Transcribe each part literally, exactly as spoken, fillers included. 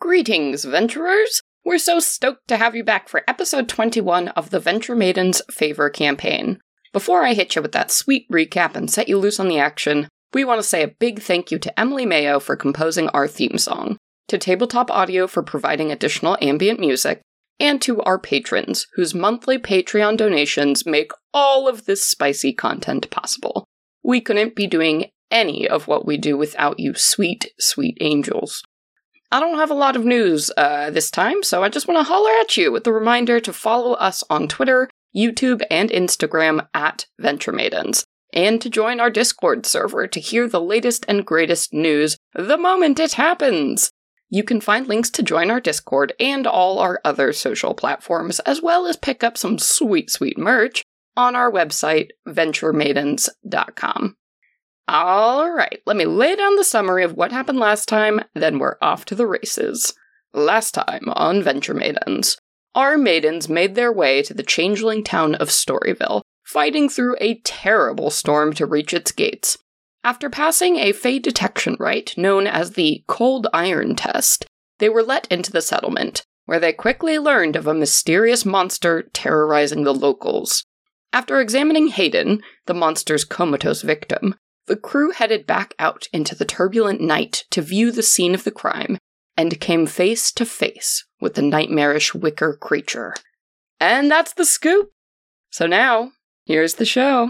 Greetings, Venturers! We're so stoked to have you back for episode twenty-one of the Venture Maiden's Favor campaign. Before I hit you with that sweet recap and set you loose on the action, we want to say a big thank you to Emily Mayo for composing our theme song, to Tabletop Audio for providing additional ambient music, and to our patrons, whose monthly Patreon donations make all of this spicy content possible. We couldn't be doing any of what we do without you sweet, sweet angels. I don't have a lot of news uh, this time, so I just want to holler at you with the reminder to follow us on Twitter, YouTube, and Instagram at Venture Maidens, and to join our Discord server to hear the latest and greatest news the moment it happens. You can find links to join our Discord and all our other social platforms, as well as pick up some sweet, sweet merch on our website, venture maidens dot com. Alright, let me lay down the summary of what happened last time, then we're off to the races. Last time on Venture Maidens, our maidens made their way to the changeling town of Storyville, fighting through a terrible storm to reach its gates. After passing a Fey detection rite known as the Cold Iron Test, they were let into the settlement, where they quickly learned of a mysterious monster terrorizing the locals. After examining Hayden, the monster's comatose victim, the crew headed back out into the turbulent night to view the scene of the crime, and came face to face with the nightmarish wicker creature. And that's the scoop! So now, here's the show.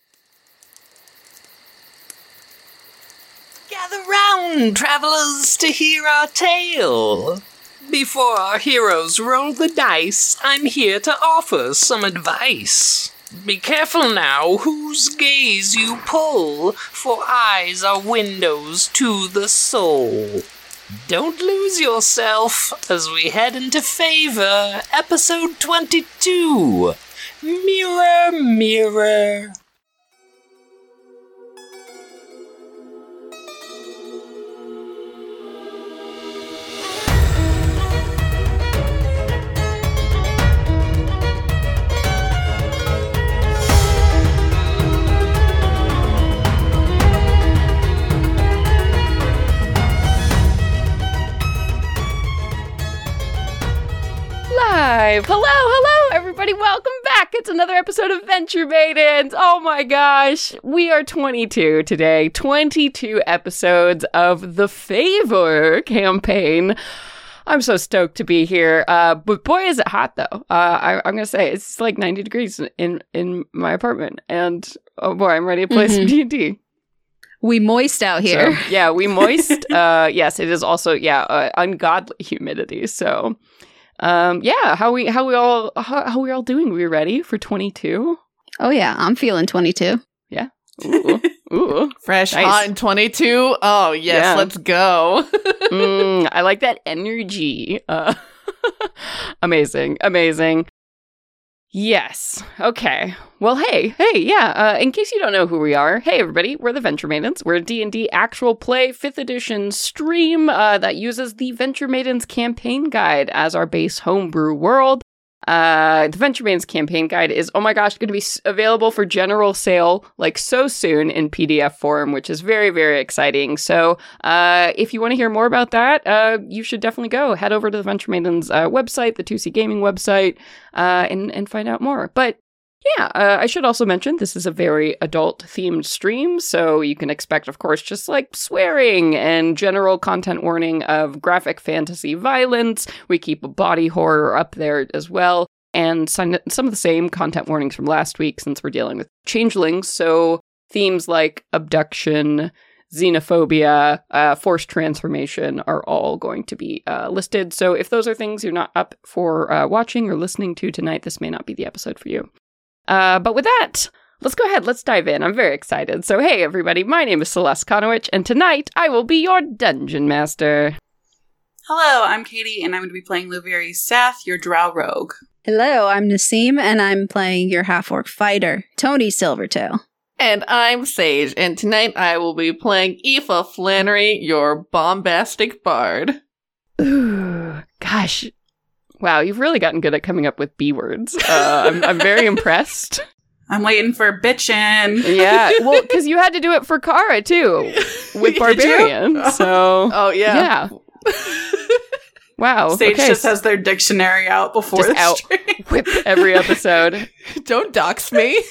Gather round, travelers, to hear our tale. Before our heroes roll the dice, I'm here to offer some advice. Be careful now whose gaze you pull, for eyes are windows to the soul. Don't lose yourself as we head into Favor, episode twenty-two. Mirror, mirror. Live. Hello, hello, everybody. Welcome back. It's another episode of Venture Maidens. Oh my gosh. We are twenty-two today. twenty-two episodes of the Favor campaign. I'm so stoked to be here. Uh, but boy, is it hot, though. Uh, I, I'm going to say it's like ninety degrees in, in my apartment. And oh boy, I'm ready to play mm-hmm. some D and D. We moist out here. So, yeah, we moist. uh, yes, it is also, yeah, uh, ungodly humidity. So... Um, yeah, how we, how we all, how, how we all doing? We ready for twenty-two? Oh yeah, I'm feeling twenty-two. Yeah. Ooh, ooh. Fresh, nice. Hot, and twenty-two. Oh yes, yeah. Let's go. mm, I like that energy. Uh, amazing, amazing. Yes. Okay. Well, hey, hey, yeah. Uh, in case you don't know who we are, hey everybody, we're the Venture Maidens. We're a D and D actual play fifth edition stream uh, that uses the Venture Maidens campaign guide as our base homebrew world. Uh, the Venture Maidens campaign guide is, oh my gosh, going to be s- available for general sale like so soon in P D F form, which is very, very exciting. So uh, if you want to hear more about that, uh, you should definitely go head over to the Venture Maidens uh, website, the two C Gaming website, uh, and, and find out more. But yeah, uh, I should also mention this is a very adult-themed stream, so you can expect, of course, just like swearing and general content warning of graphic fantasy violence. We keep a body horror up there as well, and some of the same content warnings from last week since we're dealing with changelings, so themes like abduction, xenophobia, uh, forced transformation are all going to be uh, listed. So if those are things you're not up for uh, watching or listening to tonight, this may not be the episode for you. Uh, but with that, let's go ahead. Let's dive in. I'm very excited. So, hey, everybody. My name is Celeste Konowich, and tonight I will be your Dungeon Master. Hello, I'm Katie, and I'm going to be playing Laveri Sath, your Drow Rogue. Hello, I'm Nasim, and I'm playing your half-orc fighter, Tony Silvertail. And I'm Sage, and tonight I will be playing Aoife Flannery, your bombastic bard. Ooh, gosh. Wow, you've really gotten good at coming up with B words. Uh, I'm, I'm very impressed. I'm waiting for bitchin'. Yeah, well, because you had to do it for Kara, too, with Barbarian. So, oh, yeah. Yeah. Wow. Sage okay. just has their dictionary out before Just the out. stream. Whip every episode. Don't dox me.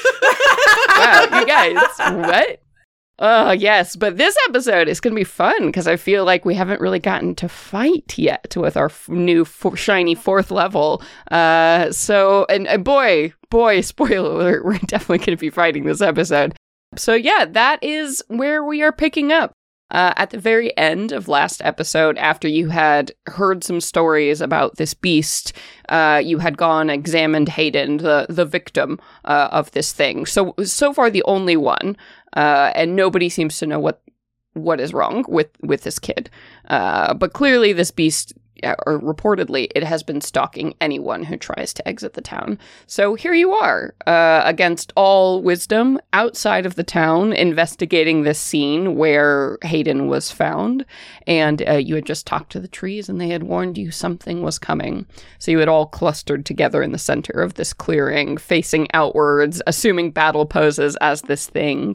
Wow, you guys. What? Oh, yes. But this episode is going to be fun because I feel like we haven't really gotten to fight yet with our f- new f- shiny fourth level. Uh, so, and, and boy, boy, spoiler alert, we're definitely going to be fighting this episode. So, yeah, that is where we are picking up. Uh, at the very end of last episode, after you had heard some stories about this beast, uh, you had gone and examined Hayden, the, the victim uh, of this thing. So, so far the only one. Uh, and nobody seems to know what what is wrong with, with this kid. Uh, but clearly this beast, or reportedly, it has been stalking anyone who tries to exit the town. So here you are, uh, against all wisdom, outside of the town, investigating this scene where Hayden was found. And uh, you had just talked to the trees, and they had warned you something was coming. So you had all clustered together in the center of this clearing, facing outwards, assuming battle poses as this thing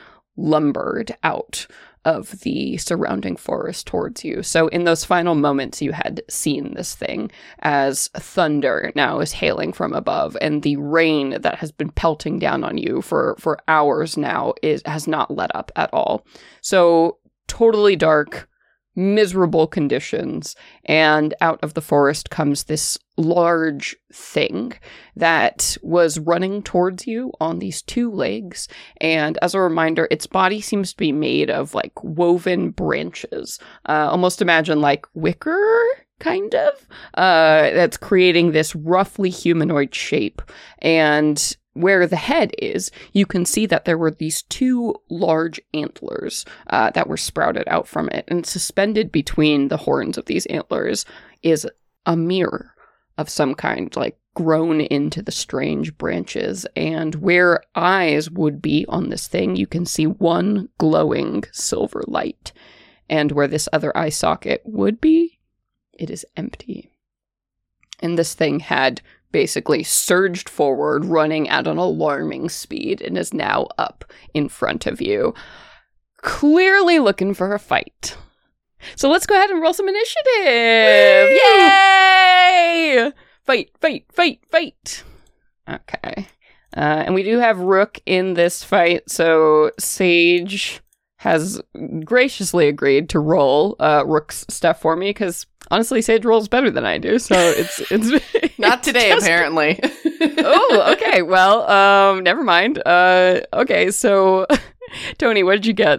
lumbered out of the surrounding forest towards you. So in those final moments, you had seen this thing as thunder now is hailing from above, and the rain that has been pelting down on you for, for hours now is has not let up at all. So totally dark, miserable conditions, and out of the forest comes this large thing that was running towards you on these two legs. And as a reminder, its body seems to be made of like woven branches. Uh, almost imagine like wicker, kind of. Uh, that's creating this roughly humanoid shape. And where the head is, you can see that there were these two large antlers uh, that were sprouted out from it. And suspended between the horns of these antlers is a mirror of some kind, like grown into the strange branches. And where eyes would be on this thing, you can see one glowing silver light. And where this other eye socket would be, it is empty. And this thing had basically surged forward, running at an alarming speed, and is now up in front of you, clearly looking for a fight. So let's go ahead and roll some initiative! Whee! Yay! Fight, fight, fight, fight! Okay. Uh, and we do have Rook in this fight, so Sage has graciously agreed to roll uh, Rook's stuff for me, because honestly, Sage rolls better than I do, so it's... it's Not today, just... apparently. Oh, okay, well, um, never mind. Uh, okay, so, Tony, what did you get?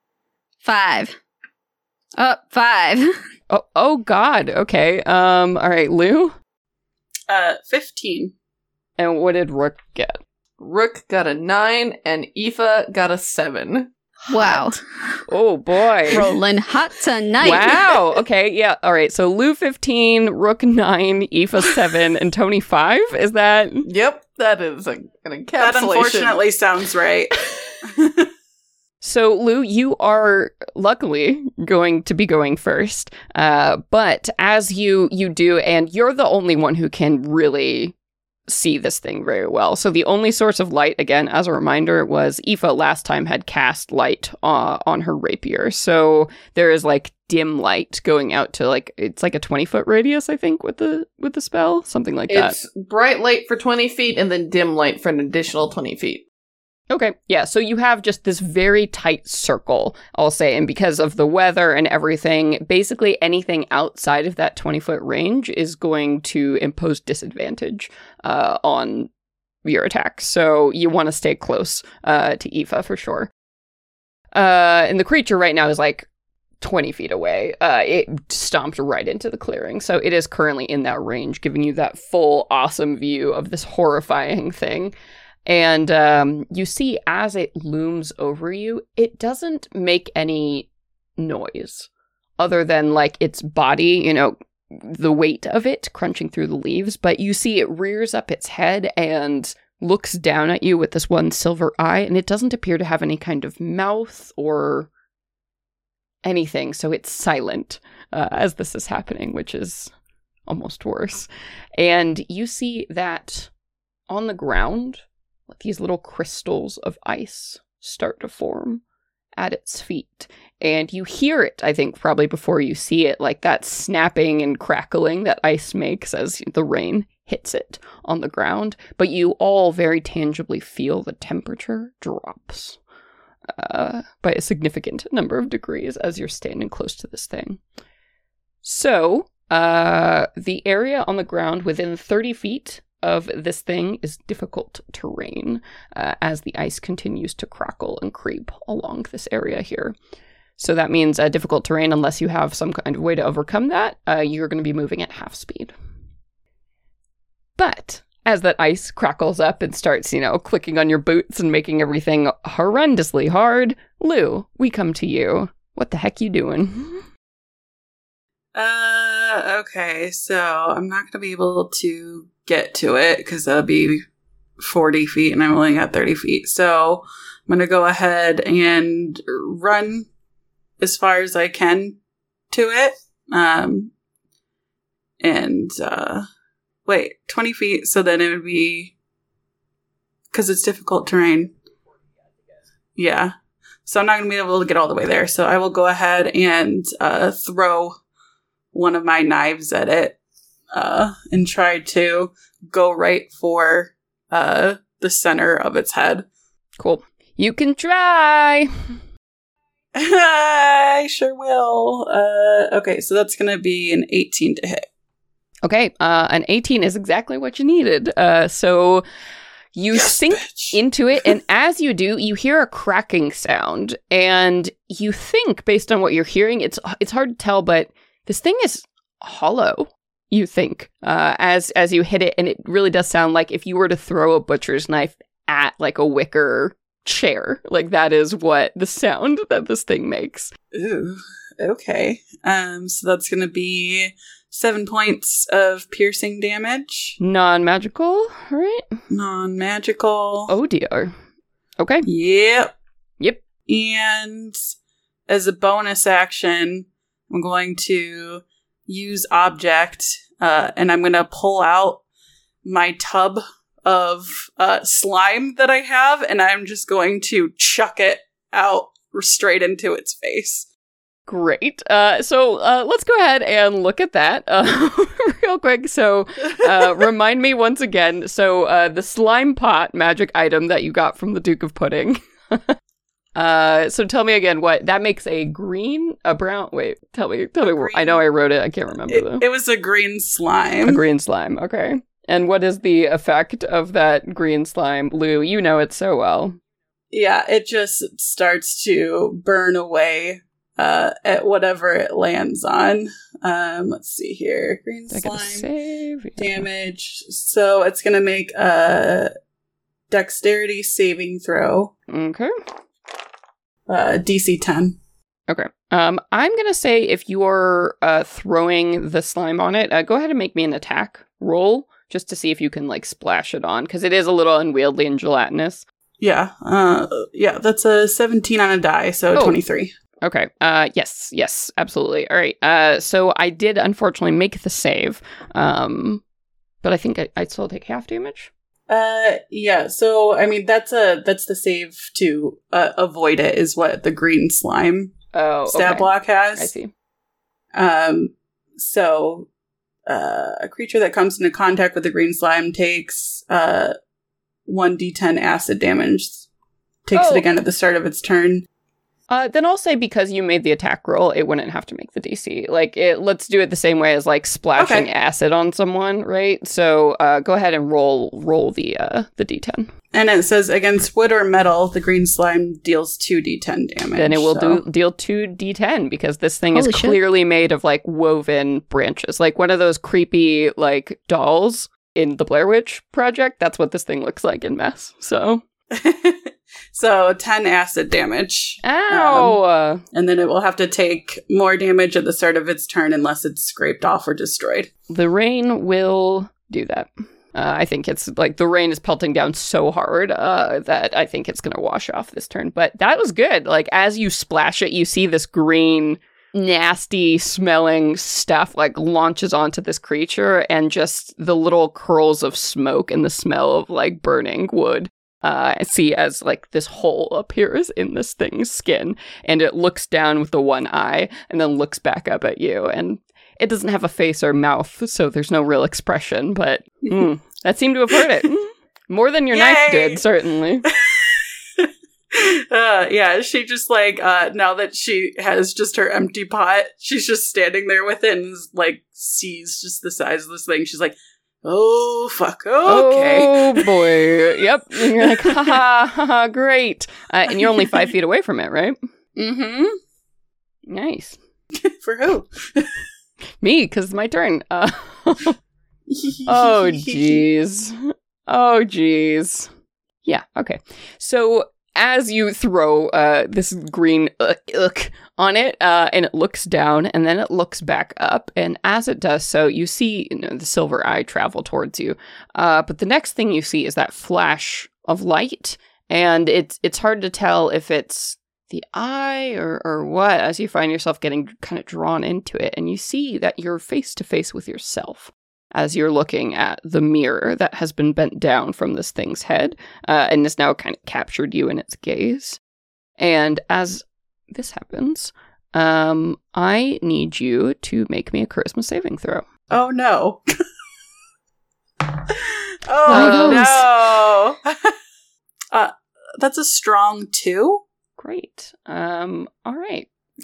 Five. Oh, five. Oh, oh God, okay. Um, all right, Lou? Uh, fifteen. And what did Rook get? Rook got a nine, and Aoife got a seven. Wow. Oh, boy. Rolling hot tonight. Wow. Okay. Yeah. All right. So Lou fifteen, Rook nine, Aoife seven, and Tony five. Is that? Yep, that is a, an encapsulation. That unfortunately sounds right. So Lou, you are luckily going to be going first. Uh, but as you you do, and you're the only one who can really see this thing very well. So the only source of light, again, as a reminder, was Aoife last time had cast light uh, on her rapier. So there is like dim light going out to like, it's like a twenty foot radius, I think, with the with the spell, something like that. It's bright light for twenty feet and then dim light for an additional twenty feet. Okay, yeah, so you have just this very tight circle, I'll say, and because of the weather and everything, basically anything outside of that twenty foot range is going to impose disadvantage uh, on your attack. So you want to stay close uh, to Aoife for sure. Uh, and the creature right now is like twenty feet away. Uh, it stomped right into the clearing, so it is currently in that range, giving you that full awesome view of this horrifying thing. And um, you see as it looms over you, it doesn't make any noise other than like its body, you know, the weight of it crunching through the leaves. But you see it rears up its head and looks down at you with this one silver eye, and it doesn't appear to have any kind of mouth or anything. So it's silent uh, as this is happening, which is almost worse. And you see that on the ground, these little crystals of ice start to form, at its feet. And you hear it, I think, probably before you see it, like that snapping and crackling that ice makes as the rain hits it on the ground. But you all very tangibly feel the temperature drops uh, by a significant number of degrees as you're standing close to this thing. So, uh, the area on the ground within thirty feet of this thing is difficult terrain uh, as the ice continues to crackle and creep along this area here. So that means uh, difficult terrain, unless you have some kind of way to overcome that, uh, you're going to be moving at half speed. But as that ice crackles up and starts, you know, clicking on your boots and making everything horrendously hard, Lou, we come to you. What the heck you doing? Uh, okay, so I'm not going to be able to get to it because that'll be forty feet and I'm only at thirty feet. So I'm going to go ahead and run as far as I can to it. Um, and, uh, wait, twenty feet. So then it would be, because it's difficult terrain. Yeah. So I'm not going to be able to get all the way there. So I will go ahead and, uh, throw one of my knives at it, uh, and try to go right for, uh, the center of its head. Cool. You can try! I sure will. Uh, okay, so that's going to be an eighteen to hit. Okay, uh, an eighteen is exactly what you needed. Uh, so you Yes, sink bitch. into it, and as you do, you hear a cracking sound, and you think, based on what you're hearing, it's it's hard to tell, but this thing is hollow. You think uh, as as you hit it, and it really does sound like if you were to throw a butcher's knife at like a wicker chair. Like that is what the sound that this thing makes. Ooh, okay. Um, so that's going to be seven points of piercing damage. Non-magical, right? Non-magical. Oh dear. Okay. Yep. Yep. And as a bonus action, I'm going to use object, uh, and I'm going to pull out my tub of uh, slime that I have, and I'm just going to chuck it out straight into its face. Great. Uh, so uh, let's go ahead and look at that uh, real quick. So uh, remind me once again. So uh, the slime pot magic item that you got from the Duke of Pudding. uh, so tell me again what that makes a green, a brown. Wait, tell me, tell A me. green- I know I wrote it. I can't remember It, though. it was a green slime. A green slime. Okay. And what is the effect of that green slime, Lou? You know it so well. Yeah, it just starts to burn away uh, at whatever it lands on. Um, let's see here. Green I gotta slime save. Yeah. damage. So it's going to make a dexterity saving throw. Okay. Uh, D C ten. Okay. Um, I'm gonna say if you're uh, throwing the slime on it, uh, go ahead and make me an attack roll just to see if you can like splash it on, because it is a little unwieldy and gelatinous. Yeah. Uh, yeah, that's a seventeen on a die, so Oh. twenty-three. Okay. Uh, yes, yes, absolutely. All right. Uh, so I did unfortunately make the save, um, but I think I, I'd still take half damage. Uh, yeah. So I mean, that's a that's the save to uh, avoid it is what the green slime Oh, stat okay. block has. I see. Um, so uh, a creature that comes into contact with the green slime takes uh one d ten acid damage. Takes Oh. it again at the start of its turn. Uh, then I'll say because you made the attack roll, it wouldn't have to make the D C. Like, it, let's do it the same way as like splashing Okay. acid on someone, right? So uh, go ahead and roll roll the uh, the D ten. And it says against wood or metal, the green slime deals two d ten damage. Then it will so- do deal two d ten because this thing Holy is shit. clearly made of like woven branches, like one of those creepy like dolls in the Blair Witch Project. That's what this thing looks like in mess. So, So ten acid damage. ow! Um, and then it will have to take more damage at the start of its turn unless it's scraped off or destroyed. The rain will do that. Uh, I think it's like the rain is pelting down so hard uh, that I think it's going to wash off this turn. But that was good. Like, as you splash it, you see this green, nasty smelling stuff like launches onto this creature, and just the little curls of smoke and the smell of like burning wood Uh, see as like this hole appears in this thing's skin, and it looks down with the one eye and then looks back up at you, and it doesn't have a face or mouth, so there's no real expression, but mm, that seemed to have hurt it. More than your Yay! knife did, certainly. uh, yeah, she just like, uh, now that she has just her empty pot, she's just standing there with it and like sees just the size of this thing. She's like, oh, fuck, okay. Oh, boy. Yep. And you're like, ha ha, ha, ha great. Uh, and you're only five feet away from it, right? Mm-hmm. Nice. For who? Me, because it's my turn. Uh, oh, jeez. Oh, jeez. Yeah, okay. So, as you throw uh, this green uh, ugh on it, uh, and it looks down, and then it looks back up, and as it does so, you see you know, the silver eye travel towards you. Uh, but the next thing you see is that flash of light, and it's it's hard to tell if it's the eye or, or what, as you find yourself getting kind of drawn into it, and you see that you're face to face with yourself as you're looking at the mirror that has been bent down from this thing's head, uh, and has now kind of captured you in its gaze. And as this happens, um, I need you to make me a charisma saving throw. Oh, no. Oh, oh, no. uh, that's a strong two. Great. Um, all right.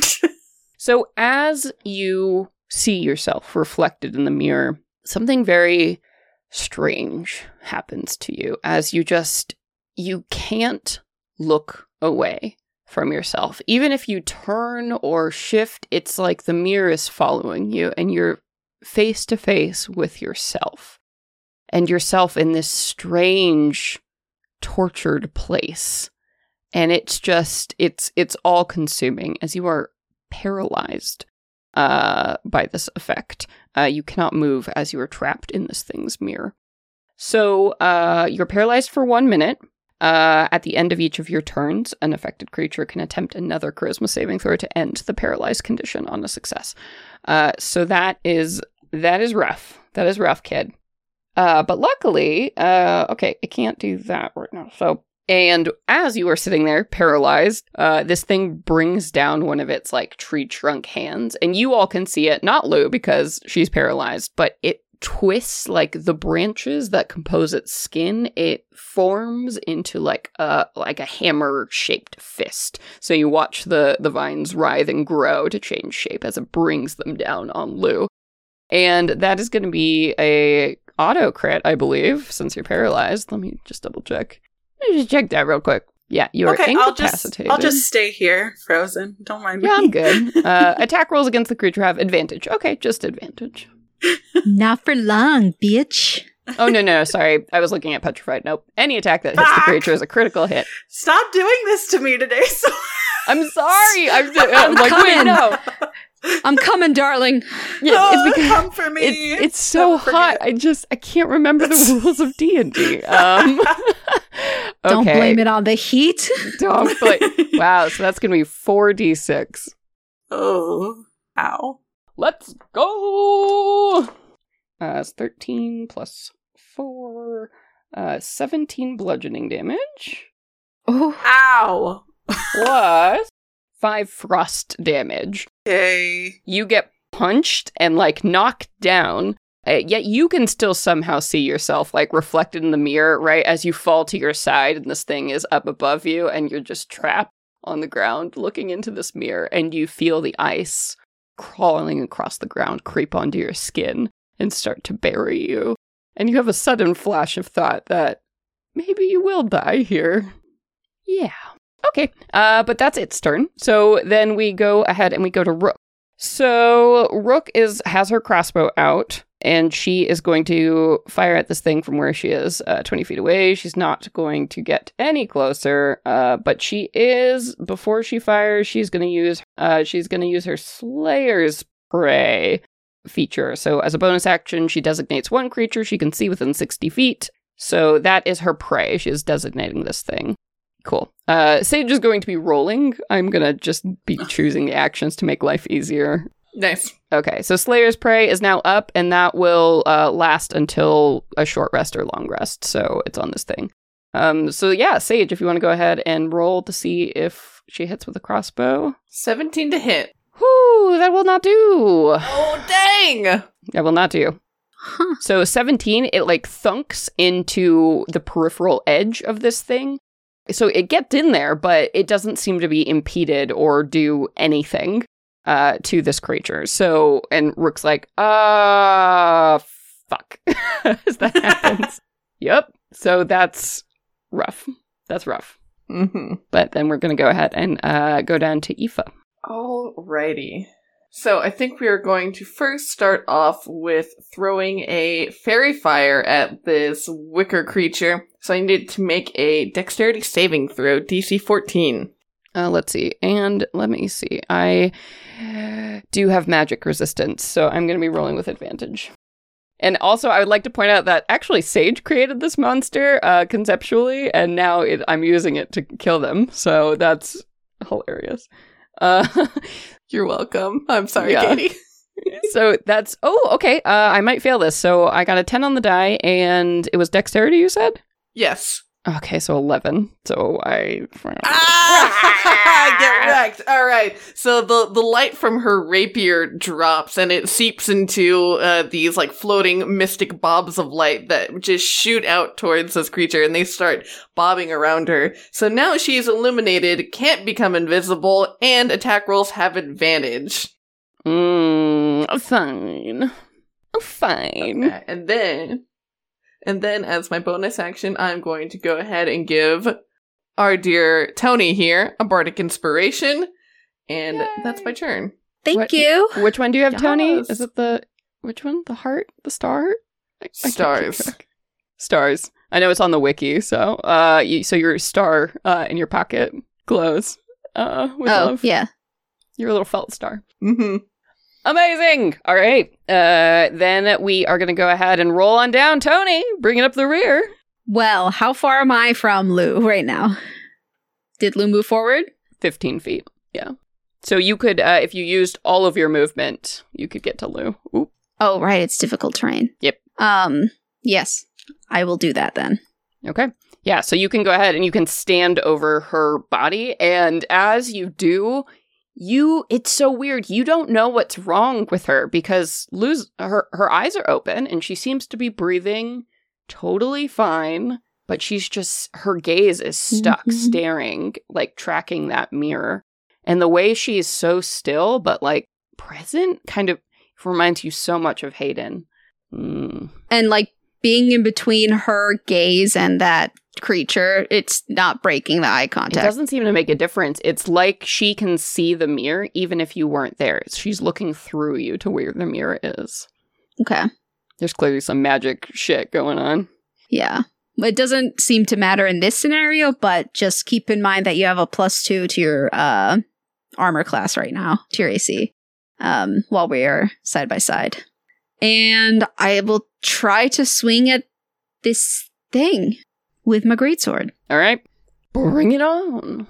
So as you see yourself reflected in the mirror, something very strange happens to you as you just, you can't look away from yourself. Even if you turn or shift, it's like the mirror is following you and you're face to face with yourself. And yourself in this strange, tortured place. And it's just, it's it's all consuming as you are paralyzed uh, by this effect. Uh, you cannot move as you are trapped in this thing's mirror. So uh, you're paralyzed for one minute. Uh, at the end of each of your turns, an affected creature can attempt another charisma saving throw to end the paralyzed condition on a success. Uh, so that is that is rough. That is rough, kid. Uh, but luckily, uh, okay, it can't do that right now. So, and as you are sitting there paralyzed, uh, this thing brings down one of its like tree trunk hands, and you all can see it. Not Lou because she's paralyzed, but it twists like the branches that compose its skin. It forms into like a like a hammer shaped fist. So you watch the the vines writhe and grow to change shape as it brings them down on Lou, and that is going to be a auto crit, I believe, since you're paralyzed. Let me just double check. Let me just check that real quick. Yeah, you're okay, incapacitated. I'll just, I'll just stay here, frozen. Don't mind me. Yeah, I'm good. Uh, attack rolls against the creature have advantage. Okay, just advantage. Not for long, bitch. Oh, no, no, sorry. I was looking at petrified. Nope. Any attack that hits Fuck. the creature is a critical hit. Stop doing this to me today. So I'm sorry. I'm, I'm, I'm like, coming. wait, no. I'm coming, darling. Yeah, oh, it's because come for me. It, it's so Don't forget. hot. I just, I can't remember the rules of D and D. Um, Don't okay. blame it on the heat. Don't blame. Wow, so that's going to be four d six. Oh, ow. Let's go! Uh, it's thirteen plus four, uh, seventeen bludgeoning damage, Oh, Ow. plus five frost damage. Okay. You get punched and, like, knocked down, uh, yet you can still somehow see yourself, like, reflected in the mirror, right, as you fall to your side and this thing is up above you and you're just trapped on the ground looking into this mirror, and you feel the ice crawling across the ground creep onto your skin and start to bury you. And you have a sudden flash of thought that maybe you will die here. Yeah. Okay, uh, but that's its turn. So then we go ahead and we go to Rook. So Rook is has her crossbow out, and she is going to fire at this thing from where she is, uh, twenty feet away. She's not going to get any closer, uh, but she is, before she fires, she's going to use, uh, she's going to use her Slayer's Prey feature. So as a bonus action, she designates one creature she can see within sixty feet. So that is her prey. She is designating this thing. Cool. Uh, Sage is going to be rolling. I'm going to just be choosing the actions to make life easier. Nice. Okay, so Slayer's Prey is now up, and that will uh, last until a short rest or long rest, so it's on this thing. Um, so yeah, Sage, if you want to go ahead and roll to see if she hits with a crossbow. seventeen to hit. Whoo, that will not do. Oh, dang! That will not do. Huh. So seventeen, it like thunks into the peripheral edge of this thing. So it gets in there, but it doesn't seem to be impeded or do anything uh, to this creature. So, and Rook's like, uh, fuck. As that happens. Yep. So that's rough. That's rough. Mm-hmm. But then we're going to go ahead and uh, go down to Aoife. Alrighty. So I think we are going to first start off with throwing a fairy fire at this wicker creature. So I need to make a dexterity saving throw, D C fourteen. Uh, let's see. And let me see. I do have magic resistance, so I'm going to be rolling with advantage. And also, I would like to point out that actually Sage created this monster uh, conceptually, and now it, I'm using it to kill them. So that's hilarious. Uh, You're welcome. I'm sorry, Yeah. Katie. so that's, oh, okay. Uh, I might fail this. So I got a ten on the die, and it was dexterity, you said? Yes. Okay, so eleven. So I... Ah! Get wrecked. All right. So the, the light from her rapier drops and it seeps into uh, these like floating mystic bobs of light that just shoot out towards this creature and they start bobbing around her. So now she's illuminated, can't become invisible, and attack rolls have advantage. Mm, fine. Fine. Okay, And then, and then as my bonus action, I'm going to go ahead and give our dear Tony here a bardic inspiration, and Yay. that's my turn. Thank What- you. Which one do you have, Tony? Yes. Is it the... Which one? The heart? The star? I- I can't keep Stars. track. Stars. I know it's on the wiki, so uh, you, so your star uh, in your pocket glows uh, with Oh, love. yeah. Your little felt star. Mm-hmm. Amazing! All right. Uh, then we are going to go ahead and roll on down. Tony, bringing up the rear. Well, how far am I from Lou right now? Did Lou move forward? fifteen feet. Yeah. So you could, uh, if you used all of your movement, you could get to Lou. Oop. Oh, right. It's difficult terrain. Yep. Um, yes. I will do that then. Okay. Yeah, so you can go ahead and you can stand over her body, and as you do, you it's so weird. You don't know what's wrong with her because Lou's her her eyes are open and she seems to be breathing totally fine, but she's just her gaze is stuck Mhm. staring, like tracking that mirror. And the way she's so still but like present kind of reminds you so much of Hayden. Mm. And like being in between her gaze and that creature, it's not breaking the eye It contact. doesn't seem to make a difference. It's like she can see the mirror even if you weren't there. She's looking through you to where the mirror is. Okay. There's clearly some magic shit going on. Yeah. It doesn't seem to matter in this scenario, but just keep in mind that you have a plus two to your uh, armor class right now, to your A C, um, while we are side by side. And I will try to swing at this thing with my greatsword. All right. Bring it on.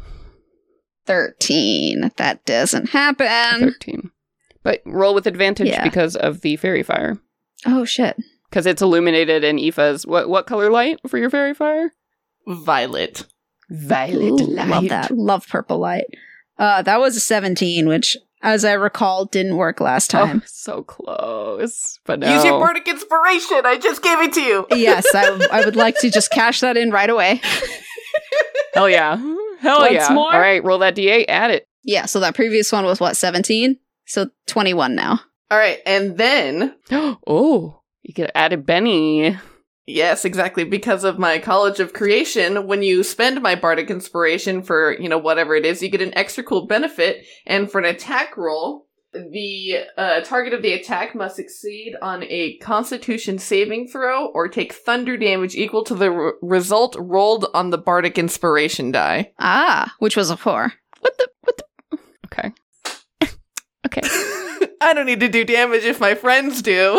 thirteen. That doesn't happen. thirteen. But roll with advantage Yeah. because of the fairy fire. Oh, shit. Because it's illuminated in Aoife's... What, what color light for your fairy fire? Violet. Violet Ooh, light. love that. Love purple light. Uh, that was a seventeen, which, as I recall, didn't work last time. Oh, so close. But no. Use your bardic inspiration. I just gave it to you. Yes, I, I would like to just cash that in right away. Hell yeah. Hell Once yeah. more? All right, roll that D eight, add it. Yeah, so that previous one was what, seventeen? So twenty-one now. All right, and then Oh, you could have added Benny. yes, exactly. Because of my College of Creation, when you spend my bardic inspiration for, you know, whatever it is, you get an extra cool benefit. And for an attack roll, the uh, target of the attack must succeed on a Constitution saving throw or take thunder damage equal to the r- result rolled on the bardic inspiration die. Ah, which was a four. What the? What the? Okay. Okay. I don't need to do damage if my friends do.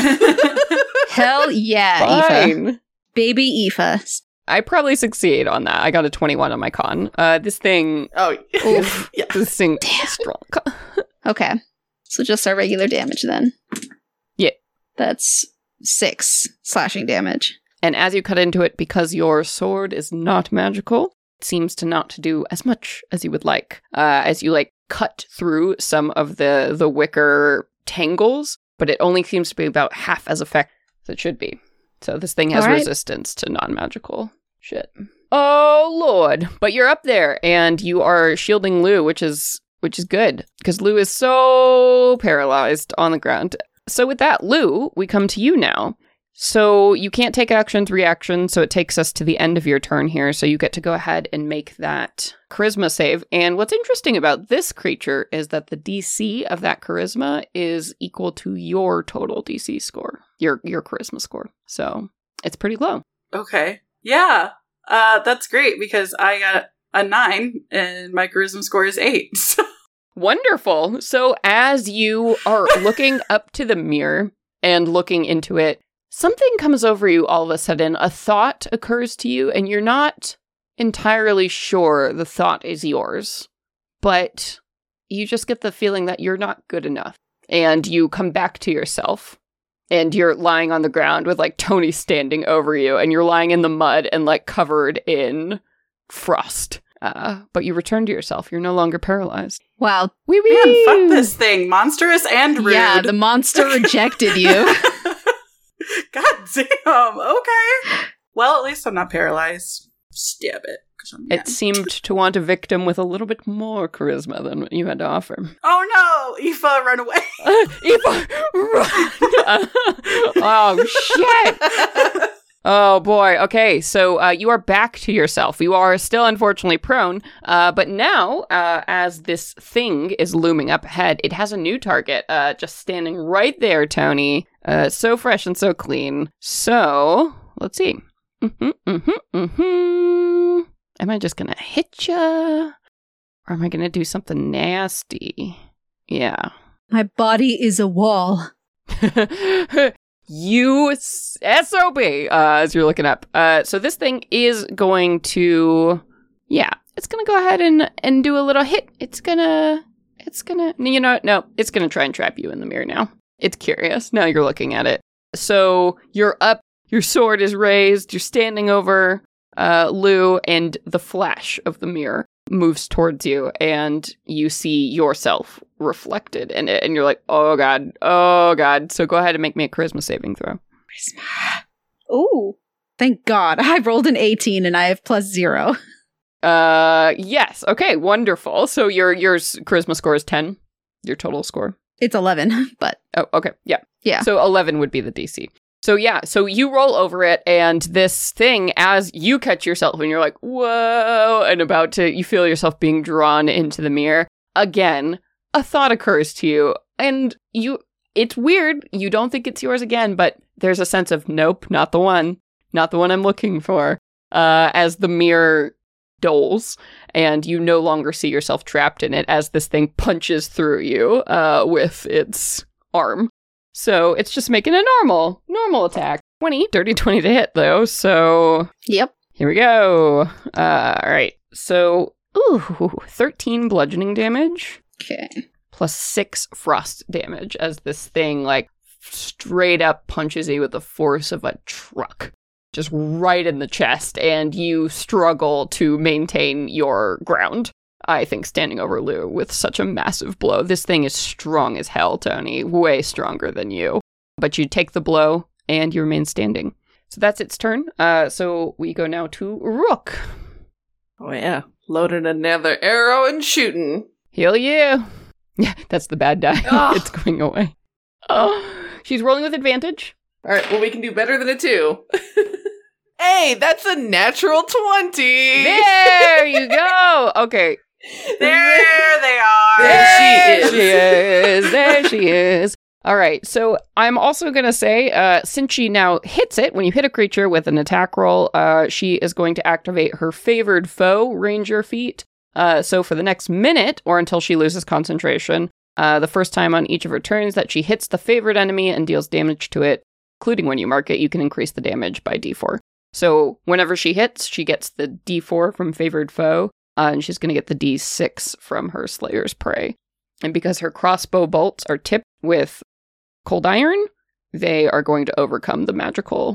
Hell yeah, Aoife. Fine. Baby Aoife. I probably succeed on that. I got a twenty-one on my con. Uh, this thing, Oh, Oof. yeah. this thing is strong. Okay. So just our regular damage then. Yeah. That's six slashing damage. And as you cut into it, because your sword is not magical, it seems to not do as much as you would like. Uh, as you, like, cut through some of the, the wicker tangles, but it only seems to be about half as effective as it should be. So this thing has All right. resistance to non-magical shit. Oh, Lord. But you're up there, and you are shielding Lou, which is which is good, because Lou is so paralyzed on the ground. So with that, Lou, we come to you now. So you can't take actions, reactions, so it takes us to the end of your turn here, so you get to go ahead and make that charisma save. And what's interesting about this creature is that the D C of that charisma is equal to your total D C score, your your charisma score. So it's pretty low. Okay. Yeah. Uh, that's great because I got a nine and my charisma score is eight. So. Wonderful. So as you are looking up to the mirror and looking into it, something comes over you all of a sudden. A thought occurs to you, and you're not entirely sure the thought is yours, but you just get the feeling that you're not good enough. And you come back to yourself, and you're lying on the ground with, like, Tony standing over you, and you're lying in the mud and, like, covered in frost. Uh, but you return to yourself. You're no longer paralyzed. Wow. Wee wee! Man, fuck this thing. Monstrous and rude. Yeah, the monster rejected you. God damn. Okay. Well, at least I'm not paralyzed. Stab it. 'Cause I'm It mad. seemed to want a victim with a little bit more charisma than what you had to offer. Oh no! Aoife, run away. Uh, Eva, run! Oh, shit! Oh, boy. Okay, so uh, you are back to yourself. You are still, unfortunately, prone, uh, but now, uh, as this thing is looming up ahead, it has a new target, uh, just standing right there, Tony. Uh, so fresh and so clean. So, let's see. Mm-hmm, mm-hmm, mm-hmm. Am I just gonna hit ya? Or am I gonna do something nasty? Yeah. My body is a wall. You S O B, uh, as you're looking up. Uh, so this thing is going to, yeah, it's going to go ahead and, and do a little hit. It's going to, it's going to, you know, no, it's going to try and trap you in the mirror now. It's curious. Now you're looking at it. So you're up, your sword is raised, you're standing over uh, Lou, and the flash of the mirror moves towards you, and you see yourself reflected in it, and you're like, oh god, oh god. So go ahead and make me a charisma saving throw. Ooh. Thank God. I rolled an eighteen and I have plus zero. Uh, yes. Okay, wonderful. So your your s- charisma score is ten, your total score. It's eleven, but Oh, okay, yeah. yeah. So eleven would be the D C. So yeah, so you roll over it, and this thing, as you catch yourself, and you're like, whoa, and about to, you feel yourself being drawn into the mirror. Again, a thought occurs to you, and you, it's weird, you don't think it's yours again, but there's a sense of, nope, not the one, not the one I'm looking for, uh, as the mirror dulls, and you no longer see yourself trapped in it as this thing punches through you, uh, with its arm. So it's just making a normal, normal attack. twenty, dirty twenty to hit, though, so Yep. here we go. Uh, all right, so, ooh, thirteen bludgeoning damage, Okay. plus six frost damage, as this thing, like, straight up punches you with the force of a truck. Just right in the chest, and you struggle to maintain your ground. I think standing over Lou with such a massive blow. This thing is strong as hell, Tony. Way stronger than you. But you take the blow, and you remain standing. So that's its turn. Uh, so we go now to Rook. Oh yeah, loading another arrow and shooting. Hell yeah. Yeah, that's the bad die. Ugh. It's going away. Oh, she's rolling with advantage. All right, well we can do better than a two. Hey, that's a natural twenty. There you go. Okay. There they are. There she she is. There she is. All right. So I'm also going to say, uh, since she now hits it, when you hit a creature with an attack roll, uh, she is going to activate her favored foe ranger feat. Uh, so for the next minute, or until she loses concentration, uh, the first time on each of her turns that she hits the favored enemy and deals damage to it, including when you mark it, you can increase the damage by d four. So whenever she hits, she gets the d four from favored foe, uh, and she's going to get the d six from her Slayer's Prey. And because her crossbow bolts are tipped with cold iron, they are going to overcome the magical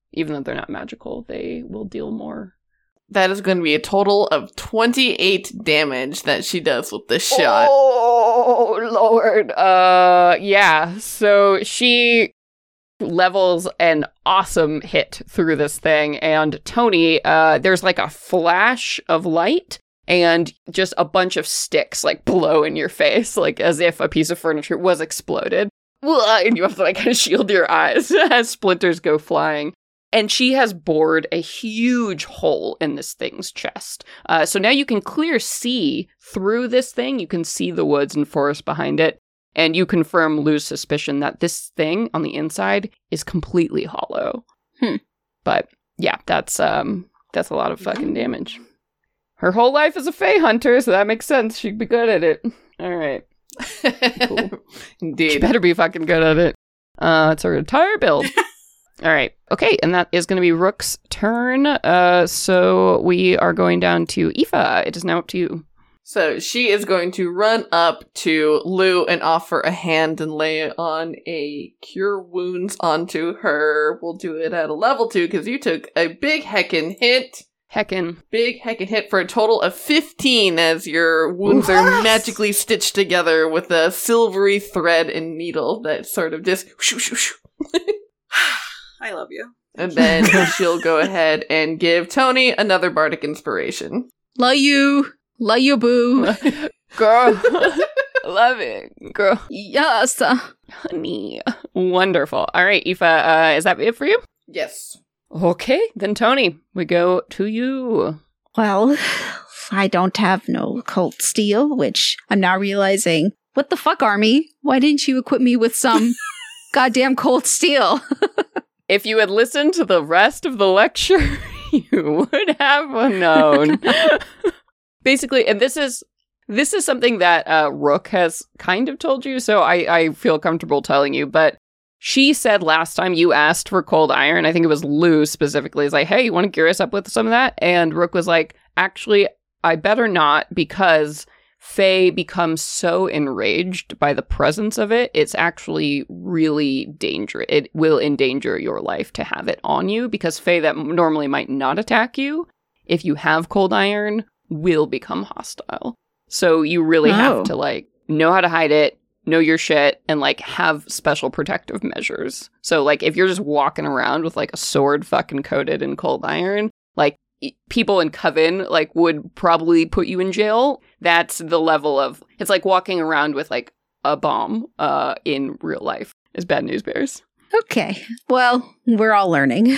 even though they're not magical, they will deal more. That is going to be a total of twenty-eight damage that she does with this shot. Oh, Lord. Uh, yeah. So she levels an awesome hit through this thing. And Tony, uh, there's like a flash of light and just a bunch of sticks like blow in your face, like as if a piece of furniture was exploded. And you have to like kind of shield your eyes as splinters go flying. And she has bored a huge hole in this thing's chest. Uh, so now you can clear see through this thing. You can see the woods and forest behind it. And you confirm Lou's suspicion that this thing on the inside is completely hollow. Hmm. But yeah, that's um that's a lot of fucking damage. Her whole life is a Fae hunter, so that makes sense. She'd be good at it. All right. Cool. Indeed. She better be fucking good at it. Uh, it's her entire build. All right. Okay, and that is going to be Rook's turn. Uh, so we are going down to Aoife. It is now up to you. So she is going to run up to Lou and offer a hand and lay on a Cure Wounds onto her. We'll do it at a level two because you took a big heckin' hit. Heckin'. Big heckin' hit for a total of fifteen as your wounds What? are magically stitched together with a silvery thread and needle that sort of just shoo, shoo, shoo. I love you. And then she'll go ahead and give Tony another bardic inspiration. Love you. Love you, boo. Girl. Love it. Girl. Yes. Honey. Wonderful. All right, Aoife, uh, is that it for you? Yes. Okay, then Tony, we go to you. Well, I don't have no cold steel, which I'm now realizing, what the fuck, Army? Why didn't you equip me with some goddamn cold steel? If you had listened to the rest of the lecture, you would have known. Basically, and this is this is something that uh, Rook has kind of told you, so I, I feel comfortable telling you, but she said last time you asked for cold iron, I think it was Lou specifically, is like, hey, you want to gear us up with some of that? And Rook was like, actually, I better not, because Fae becomes so enraged by the presence of it, it's actually really dangerous. It will endanger your life to have it on you, because Fae that normally might not attack you, if you have cold iron, will become hostile. So you really Oh. have to, like, know how to hide it, know your shit, and, like, have special protective measures. So, like, if you're just walking around with, like, a sword fucking coated in cold iron, like, e- people in Coven, like, would probably put you in jail. That's the level of... It's like walking around with, like, a bomb uh, in real life. Is bad news bears. Okay. Well, we're all learning.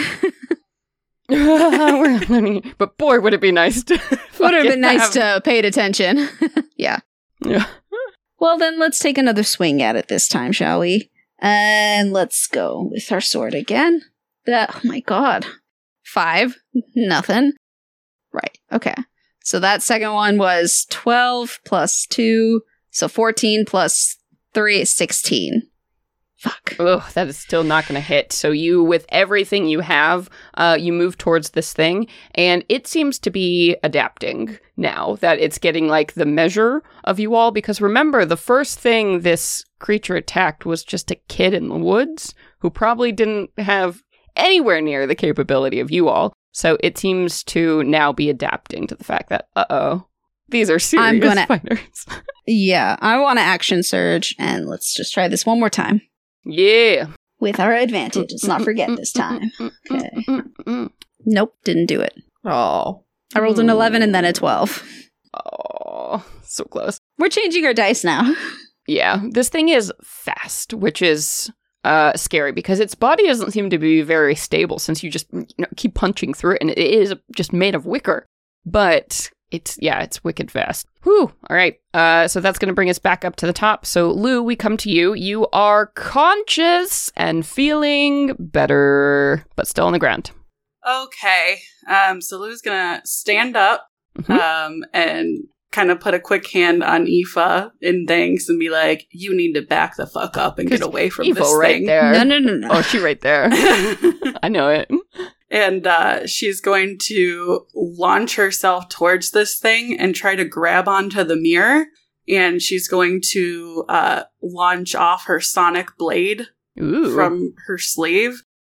We're learning, but boy, would it be nice to... Would have fucking been nice have- to paid attention. Yeah. Yeah. Well, then let's take another swing at it this time, shall we? And let's go with our sword again. That, oh my god. Five. Nothing. Right. Okay. So that second one was twelve plus two. So fourteen plus three is sixteen. Fuck. Ugh, that is still not going to hit. So you, with everything you have, uh, you move towards this thing, and it seems to be adapting now that it's getting, like, the measure of you all. Because remember, the first thing this creature attacked was just a kid in the woods who probably didn't have anywhere near the capability of you all. So it seems to now be adapting to the fact that, uh-oh, these are serious I'm gonna- fighters. Yeah, I want to action surge, and let's just try this one more time. Yeah. With our advantage. Let's not forget this time. Okay. Nope, didn't do it. Oh. I rolled an eleven and then a twelve. Oh, so close. We're changing our dice now. Yeah, this thing is fast, which is uh, scary because its body doesn't seem to be very stable since you just you know, keep punching through it, and it is just made of wicker. But it's, yeah, it's wicked fast. Whew. All right. Uh, so that's going to bring us back up to the top. So, Lou, we come to you. You are conscious and feeling better, but still on the ground. Okay. Um, so Lou's gonna stand up, Mhm. um, and kind of put a quick hand on Aoife and things and be like, you need to back the fuck up and get away from Evil this right thing. there. No, no, no, no. Oh, she right there. I know it. And uh, she's going to launch herself towards this thing and try to grab onto the mirror. And she's going to uh, launch off her sonic blade Ooh. from her sleeve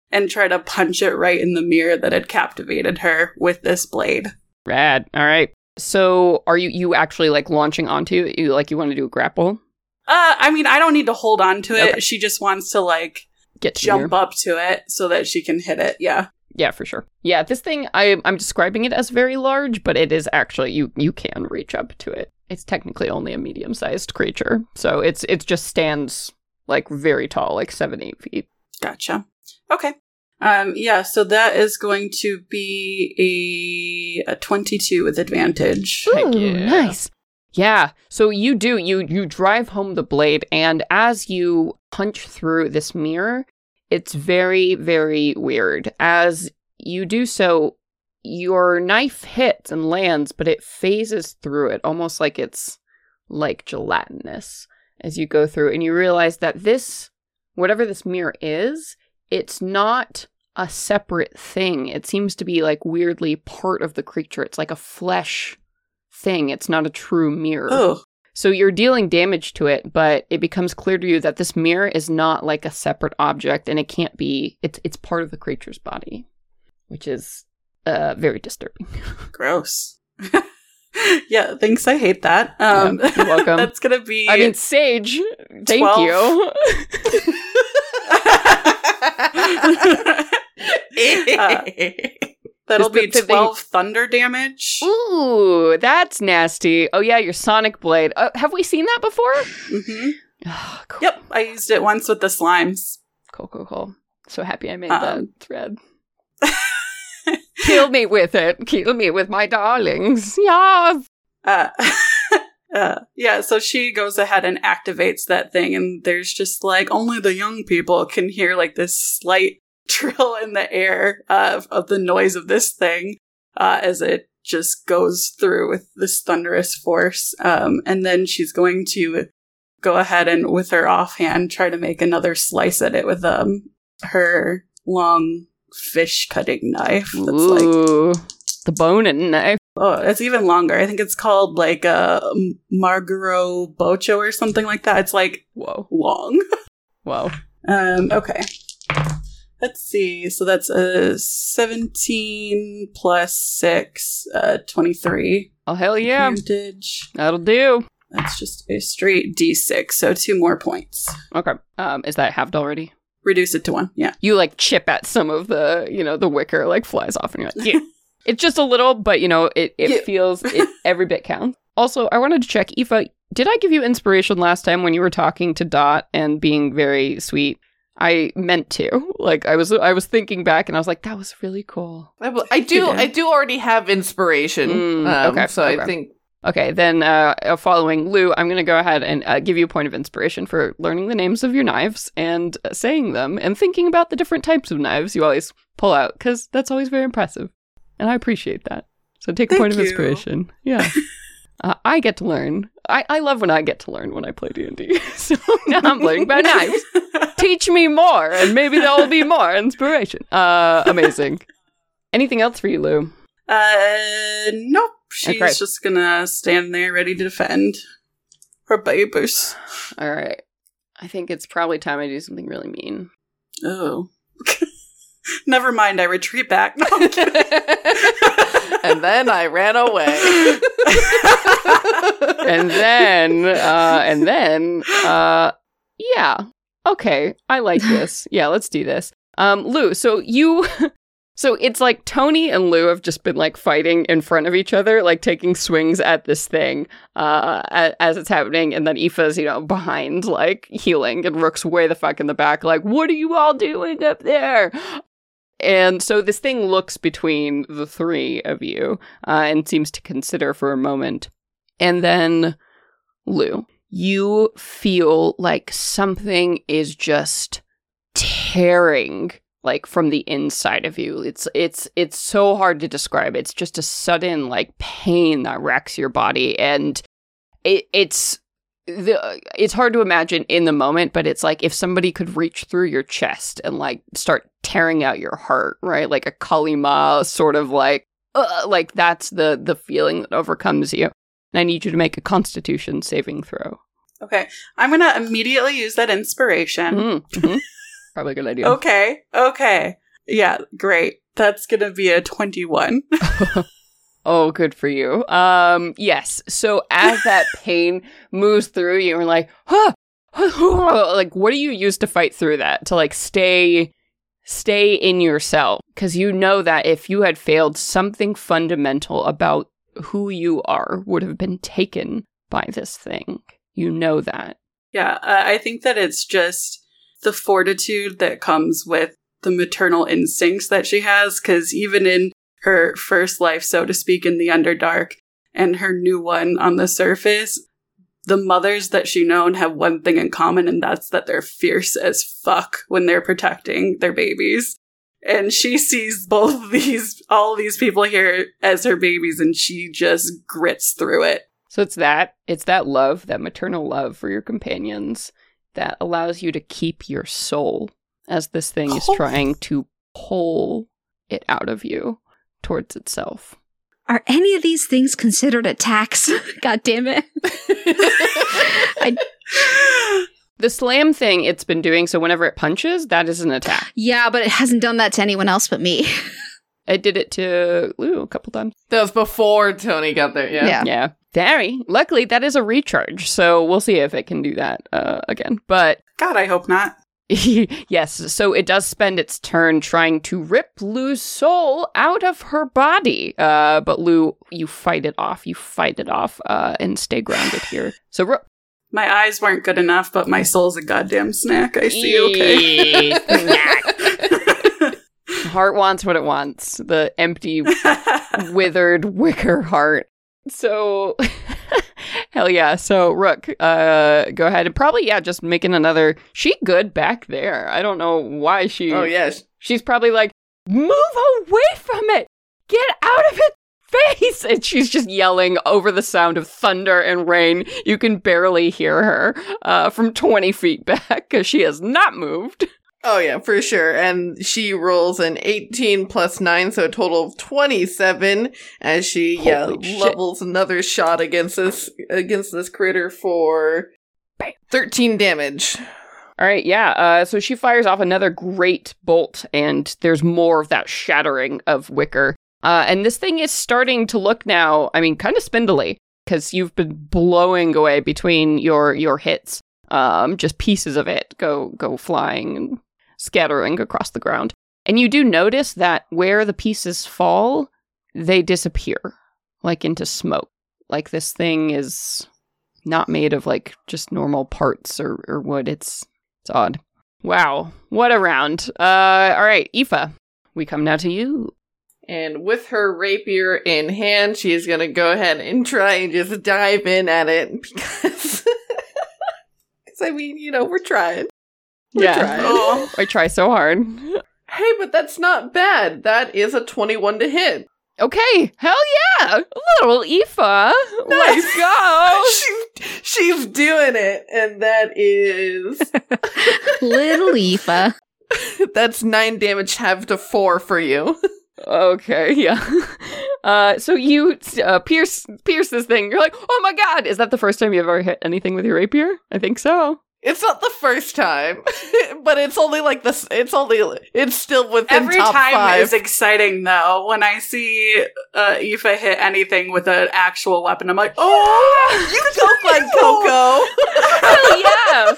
and try to punch it right in the mirror that had captivated her with this blade. Rad. All right. So are you you actually like launching onto it? You like you want to do a grapple? Uh, I mean, I don't need to hold on to it. Okay. She just wants to like Get to jump here. up to it so that she can hit it. Yeah. Yeah, for sure. Yeah, this thing, I, I'm describing it as very large, but it is actually, you you can reach up to it. It's technically only a medium-sized creature. So it's it just stands, like, very tall, like seven, eight feet. Gotcha. Okay. Um, yeah, so that is going to be a, a twenty-two with advantage. Heck Ooh, yeah. nice. Yeah, so you do, you you drive home the blade, and as you punch through this mirror, it's very, very weird. As you do so, your knife hits and lands, but it phases through it, almost like it's like gelatinous as you go through. And you realize that this, whatever this mirror is, it's not a separate thing. It seems to be like weirdly part of the creature. It's like a flesh thing. It's not a true mirror. Oh. So you're dealing damage to it, but it becomes clear to you that this mirror is not like a separate object, and it can't be, it's it's part of the creature's body, which is uh, very disturbing. Gross. Yeah, thanks. I hate that. Um, Yeah, you're welcome. That's going to be... I mean, Sage, thank twelve. you. uh, that'll Is the- be the thing- twelve thunder damage. Ooh, that's nasty. Oh yeah, your sonic blade. Uh, have we seen that before? Mm-hmm. Oh, cool. Yep, I used it once with the slimes. Cool, cool, cool. So happy I made Um, that thread. Kill me with it. Kill me with my darlings. Yeah. Uh, uh, yeah, so she goes ahead and activates that thing, and there's just like only the young people can hear like this slight trill in the air of, of the noise of this thing uh, as it just goes through with this thunderous force. Um, and then she's going to go ahead and, with her offhand, try to make another slice at it with um her long fish cutting knife. That's like, Ooh, the boning knife. oh, it's even longer. I think it's called like a Margaro Bocho or something like that. It's like Whoa, long. whoa. Um, okay. Let's see. So that's a seventeen plus six, uh, twenty-three. Oh hell yeah, Advantage. that'll do. That's just a straight D six, so two more points. Okay. Um, is that halved already? Reduce it to one, yeah. You like chip at some of the, you know, the wicker like flies off, and you're like, yeah. It's just a little, but you know, it it Yeah. feels it every bit counts. Also, I wanted to check, Aoife, did I give you inspiration last time when you were talking to Dot and being very sweet? I meant to. Like I was I was thinking back and I was like, that was really cool. I, will- I do. Yeah. I do already have inspiration. Mm, um, okay, So okay. I think Okay, then uh, uh, following Lou, I'm going to go ahead and uh, give you a point of inspiration for learning the names of your knives and uh, saying them and thinking about the different types of knives you always pull out, because that's always very impressive. And I appreciate that. So take a Thank point of you. inspiration. Yeah. uh, I get to learn. I-, I love when I get to learn when I play D and D. So now I'm learning about knives. Teach me more, and maybe there will be more inspiration. Uh, amazing. Anything else for you, Lou? Uh, nope. She's Okay. just gonna stand there ready to defend her babies. All right. I think it's probably time I do something really mean. Oh. Never mind, I retreat back. No, I'm kidding. and then I ran away. and then, uh, and then, uh, yeah. Okay, I like this. Yeah, let's do this. Um, Lou, so you, so it's like Tony and Lou have just been like fighting in front of each other, like taking swings at this thing, uh, as, as it's happening, and then Aoife's, you know, behind, like healing, and Rook's way the fuck in the back, like, what are you all doing up there? And so this thing looks between the three of you, uh, and seems to consider for a moment. And then, Lou, you feel like something is just tearing, like, from the inside of you. It's it's it's so hard to describe. It's just a sudden, like, pain that wrecks your body, and it it's the it's hard to imagine in the moment, but it's like if somebody could reach through your chest and like start tearing out your heart, right? Like a Kalima sort of like, uh, like that's the the feeling that overcomes you. And I need you to make a Constitution saving throw. Okay, I'm gonna immediately use that inspiration. Mm-hmm. Probably a good idea. Okay, okay. Yeah, great. That's gonna be a twenty-one. Oh, good for you. Um, yes. So as that pain moves through you, you're like, huh, like, what do you use to fight through that? To like stay, stay in yourself? Because you know that if you had failed, something fundamental about who you are would have been taken by this thing. You know that. Yeah, uh, I think that it's just the fortitude that comes with the maternal instincts that she has, because even in her first life, so to speak, in the Underdark, and her new one on the surface, the mothers that she known have one thing in common, and that's that they're fierce as fuck when they're protecting their babies. And she sees both these, all these people here as her babies, and she just grits through it. So it's that, it's that love, that maternal love for your companions that allows you to keep your soul as this thing is Oh. trying to pull it out of you towards itself. Are any of these things considered attacks? God damn it. I, The slam thing it's been doing, so whenever it punches, that is an attack. yeah, but it hasn't done that to anyone else but me. It did it to Lou a couple times. That was before Tony got there, yeah. Yeah. Yeah. Very. Luckily, that is a recharge, so we'll see if it can do that uh, again. But God, I hope not. yes, so it does spend its turn trying to rip Lou's soul out of her body. Uh, but Lou, you fight it off. You fight it off uh, and stay grounded here. So, Ro- My eyes weren't good enough, but my soul's a goddamn snack. I see, okay. Heart wants what it wants. The empty, withered wicker heart. So, hell yeah. So, Rook, uh, go ahead and probably, yeah, just making another. She good back there. I don't know why she. Oh, yes. She's probably like, move away from it! Get out of its face! And she's just yelling over the sound of thunder and rain. You can barely hear her uh, from twenty feet back because she has not moved. Oh, yeah, for sure. And she rolls an eighteen plus nine, so a total of twenty-seven, as she, yeah, Holy shit. levels another shot against this, against this critter for thirteen damage. All right, yeah. Uh, so she fires off another great bolt, and there's more of that shattering of wicker. Uh, and this thing is starting to look now, I mean, kind of spindly, because you've been blowing away between your your hits. Um, just pieces of it go go flying and scattering across the ground. And you do notice that where the pieces fall, they disappear, like into smoke. Like this thing is not made of like just normal parts or, or wood. It's it's odd. Wow, what a round. Uh, all right, Aoife, we come now to you. And with her rapier in hand, she is going to go ahead and try and just dive in at it because, because I mean, you know, we're trying. We're yeah, trying. Oh. I try so hard. Hey, but that's not bad. That is a twenty-one to hit. Okay, hell yeah, little Aoife, let's go. she's, she's doing it, and that is Little Aoife. that's nine damage halved to four for you. Okay, yeah. Uh, so you uh, pierce pierce this thing. You're like, oh my god, is that the first time you've ever hit anything with your rapier? I think so. It's not the first time, but it's only like this. It's only it's still within Every top time five. is exciting, though. When I see uh, Aoife hit anything with an actual weapon, I'm like, oh, You look like Coco. Hell yeah!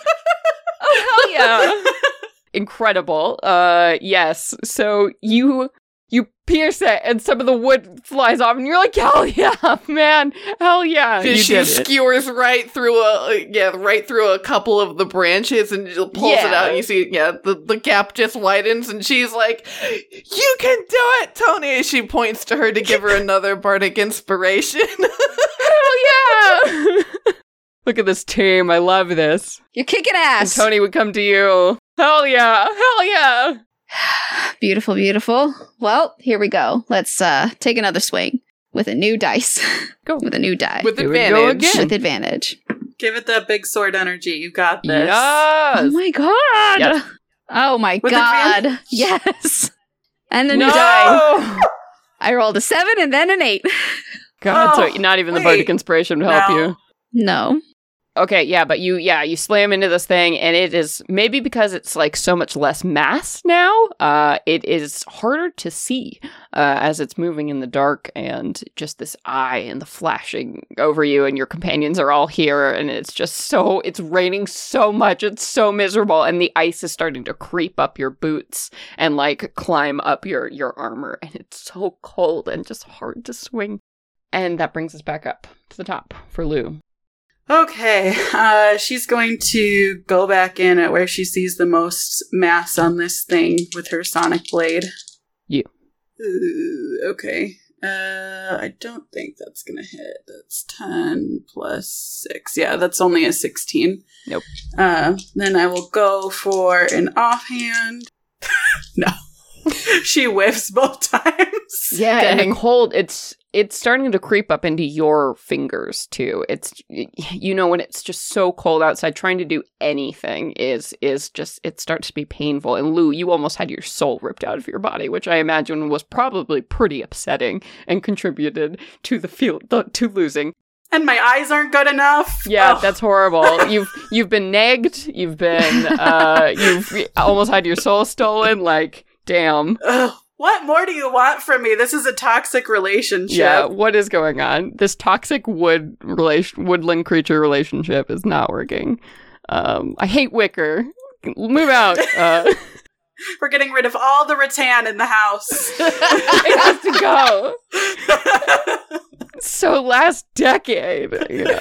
Oh hell yeah! Incredible. Uh, yes. So you you pierce it, and some of the wood flies off, and you're like, hell yeah, man, hell yeah! You she did it. skewers right through a yeah, right through a couple of the branches and just pulls it Yeah. out. And you see, yeah, the, the gap just widens, and she's like, "You can do it, Tony!" She points to her to give her another bardic inspiration. Hell yeah! Look at this team. I love this. You're kicking And ass. Tony would come to you. Hell yeah! Hell yeah! Beautiful, beautiful. Well, here we go. Let's uh take another swing with a new dice. Go. With a new die. With Here we go advantage. again. With advantage. give it that big sword energy. You got this. Yes. Oh my god. Yes. Oh my With god. advantage? Yes. And the new No! die. I rolled a seven and then an eight. God, Oh, so not even the wait. bardic inspiration to help No. you. No. Okay, yeah, but you, yeah, you slam into this thing, and it is, maybe because it's, like, so much less mass now, uh, it is harder to see, uh, as it's moving in the dark, and just this eye and the flashing over you, and your companions are all here, and it's just so, it's raining so much, it's so miserable, and the ice is starting to creep up your boots, and, like, climb up your, your armor, and it's so cold, and just hard to swing. And that brings us back up to the top for Lou. Okay, uh, she's going to go back in at where she sees the most mass on this thing with her sonic blade. You. Ooh, okay. Uh, I don't think that's gonna hit. That's ten plus six. Yeah, that's only a sixteen. Nope. Uh, then I will go for an offhand. No. She whiffs both times. Yeah, Dang. and the cold, it's it's starting to creep up into your fingers, too. It's, you know, when it's just so cold outside, trying to do anything is is just, it starts to be painful. And Lou, you almost had your soul ripped out of your body, which I imagine was probably pretty upsetting and contributed to the feel the, to losing. And my eyes aren't good enough. Yeah, Ugh. that's horrible. You've you've been nagged. You've been uh, you've almost had your soul stolen. Like, damn. Ugh. What more do you want from me? This is a toxic relationship. Yeah, what is going on? This toxic wood relation, woodland creature relationship is not working. Um, I hate Wicker. Move out. Uh, We're getting rid of all the rattan in the house. it has to go. So last decade. Yeah.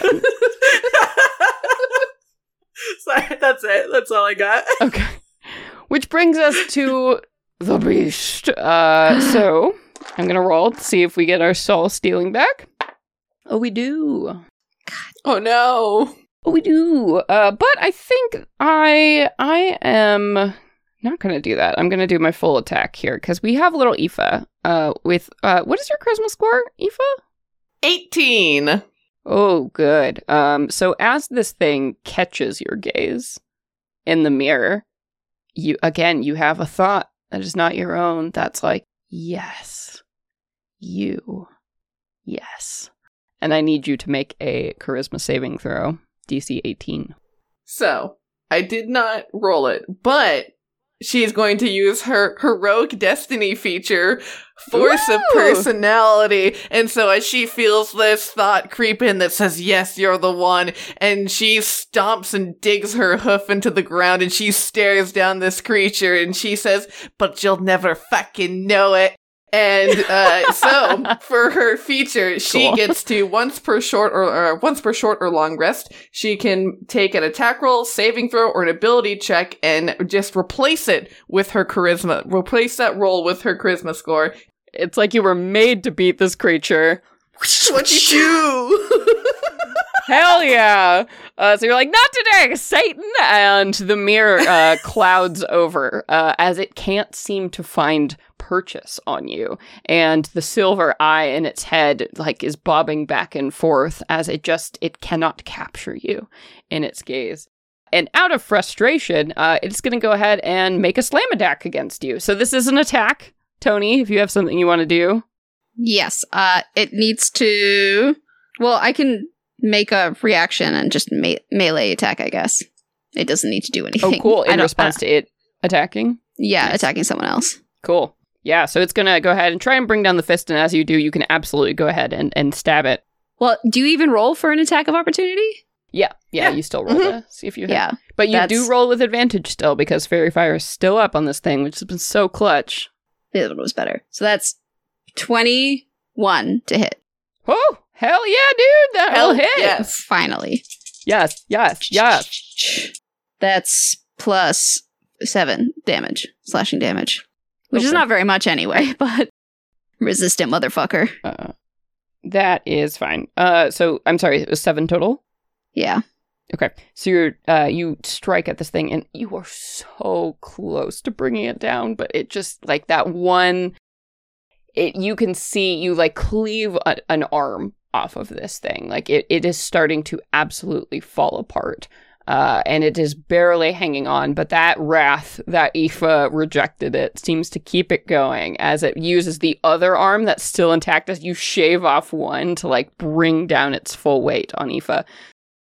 Sorry, that's it. That's all I got. Okay. Which brings us to the beast. Uh, so I'm gonna roll to see if we get our soul stealing back. Oh, we do. Oh no. Oh, we do. Uh, but I think I I am not gonna do that. I'm gonna do my full attack here because we have little Aoife. Uh, with uh, what is your charisma score, Aoife? eighteen. Oh, good. Um, so as this thing catches your gaze in the mirror, you again you have a thought that is not your own. That's like, yes, you, yes. And I need you to make a charisma saving throw, D C eighteen. So, I did not roll it, but she's going to use her heroic destiny feature, force of Ooh! personality. And so as she feels this thought creep in that says, yes, you're the one, and she stomps and digs her hoof into the ground and she stares down this creature and she says, but you'll never fucking know it. And uh, so for her feature, she Cool. gets to once per short or, or once per short or long rest, she can take an attack roll, saving throw, or an ability check and just replace it with her charisma. Replace that roll with her charisma score. It's like you were made to beat this creature. twenty-two. Hell yeah! Uh, so you're like, not today, Satan! And the mirror uh, clouds over uh, as it can't seem to find purchase on you. And the silver eye in its head like is bobbing back and forth as it just, it cannot capture you in its gaze. And out of frustration, uh, it's going to go ahead and make a slam attack against you. So this is an attack. Tony, if you have something you want to do. Yes, uh, it needs to... Well, I can make a reaction and just me- melee attack, I guess. It doesn't need to do anything. Oh, cool. I In don't- response uh, to it attacking? Yeah, Nice. attacking someone else. Cool. Yeah, so it's going to go ahead and try and bring down the fist, and as you do, you can absolutely go ahead and, and stab it. Well, do you even roll for an attack of opportunity? Yeah, yeah, Yeah. you still roll Mhm. to see if you hit. Yeah. But you that's- do roll with advantage still, because Fairy Fire is still up on this thing, which has been so clutch. The other one was better. So that's twenty-one to hit. Oh, hell yeah, dude! That Hell will hit! yes. Finally. Yes, yes, yes. That's plus seven damage, slashing damage. Which is Okay. not very much anyway, but resistant motherfucker. Uh, that is fine. Uh, so, I'm sorry, it was seven total? Yeah. Okay, so you're, uh, you strike at this thing, and you are so close to bringing it down, but it just, like, that one, it you can see, you, like, cleave a, an arm off of this thing. Like, it, it is starting to absolutely fall apart, uh, and it is barely hanging on, but that wrath that Aoife rejected it seems to keep it going as it uses the other arm that's still intact as you shave off one to, like, bring down its full weight on Aoife.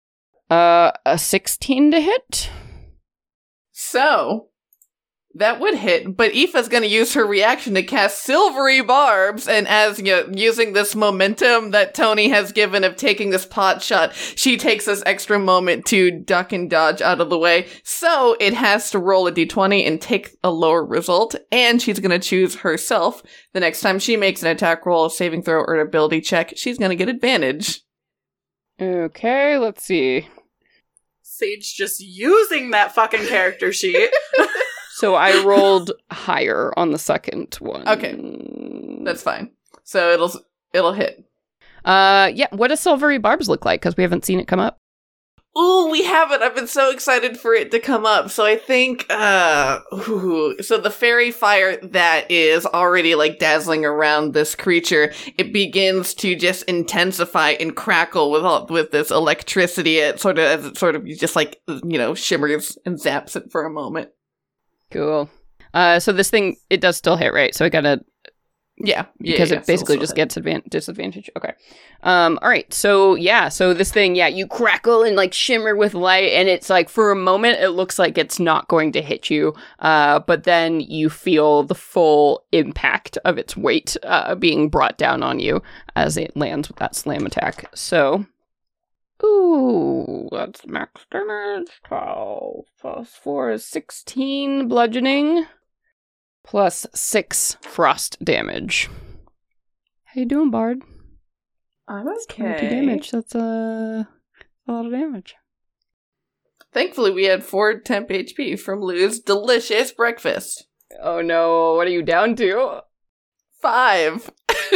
Uh, a sixteen to hit? So, that would hit, but Aoife's gonna use her reaction to cast Silvery Barbs, and as, you know, using this momentum that Tony has given of taking this pot shot, she takes this extra moment to duck and dodge out of the way, so it has to roll a d twenty and take a lower result, and she's gonna choose herself. The next time she makes an attack roll, a saving throw, or an ability check, she's gonna get advantage. Okay, let's see. Sage just using that fucking character sheet. So I rolled higher on the second one. Okay. That's fine. So it'll it'll hit. Uh, yeah, what does Silvery Barbs look like? Because we haven't seen it come up. Ooh, we haven't. I've been so excited for it to come up. So I think, uh, ooh, so the fairy fire that is already like dazzling around this creature, it begins to just intensify and crackle with all, with this electricity. It sort of, as it sort of just like, you know, shimmers and zaps it for a moment. Cool. Uh, so this thing, it does still hit, right? So I gotta, yeah, because yeah, yeah, it basically so, so just hit. gets advan- disadvantage. Okay. Um. All right. So yeah. So this thing, yeah, you crackle and like shimmer with light, and it's like for a moment it looks like it's not going to hit you. Uh. But then you feel the full impact of its weight, uh, being brought down on you as it lands with that slam attack. So. Ooh, that's max damage. twelve plus four is sixteen bludgeoning. Plus six frost damage. How you doing, Bard? I'm twenty-two damage. That's uh, a lot of damage. Thankfully, we had four temp H P from Lou's delicious breakfast. Oh no, what are you down to? Five.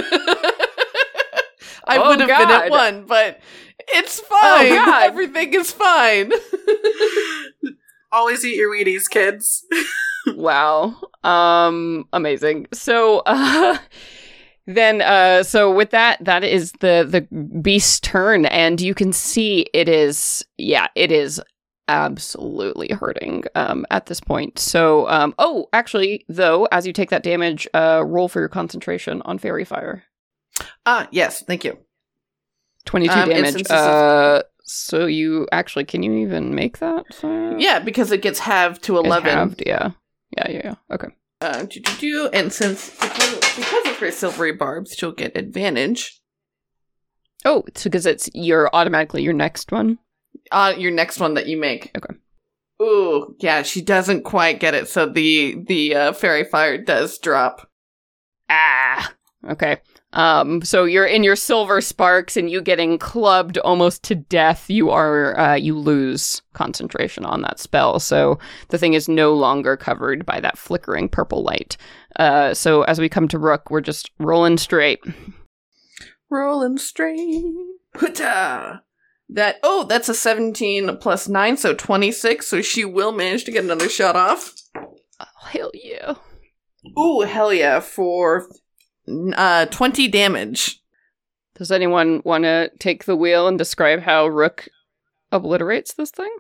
I Oh, would have been at God. one, but it's fine. Oh, God. Everything is fine. Always eat your Wheaties, kids. Wow. Um, amazing. So, uh, then, uh, so with that, that is the, the beast's turn, and you can see it is, yeah, it is absolutely hurting, um, at this point. So, um, oh, actually, though, as you take that damage, uh, roll for your concentration on Fairy Fire. Ah, yes, thank you. twenty-two Um, and damage. since this is- Uh, so you, actually, can you even make that? Uh, Yeah, because it gets halved to it's eleven. halved, yeah. Yeah, yeah, yeah. Okay. Uh, do, do, do, and since because, because of her silvery barbs, she'll get advantage. Oh, it's because it's your automatically your next one. Uh, your next one that you make. Okay. Ooh, yeah, she doesn't quite get it, so the the uh, fairy fire does drop. Ah. Okay. Um. So you're in your silver sparks, and you getting clubbed almost to death. You are. Uh. You lose concentration on that spell. So the thing is no longer covered by that flickering purple light. Uh. So as we come to Rook, we're just rolling straight. Rolling straight. Huta! That, oh, that's a seventeen plus nine, so twenty-six, so she will manage to get another shot off. Oh, hell yeah. Ooh, hell yeah, for uh, twenty damage. Does anyone want to take the wheel and describe how Rook obliterates this thing?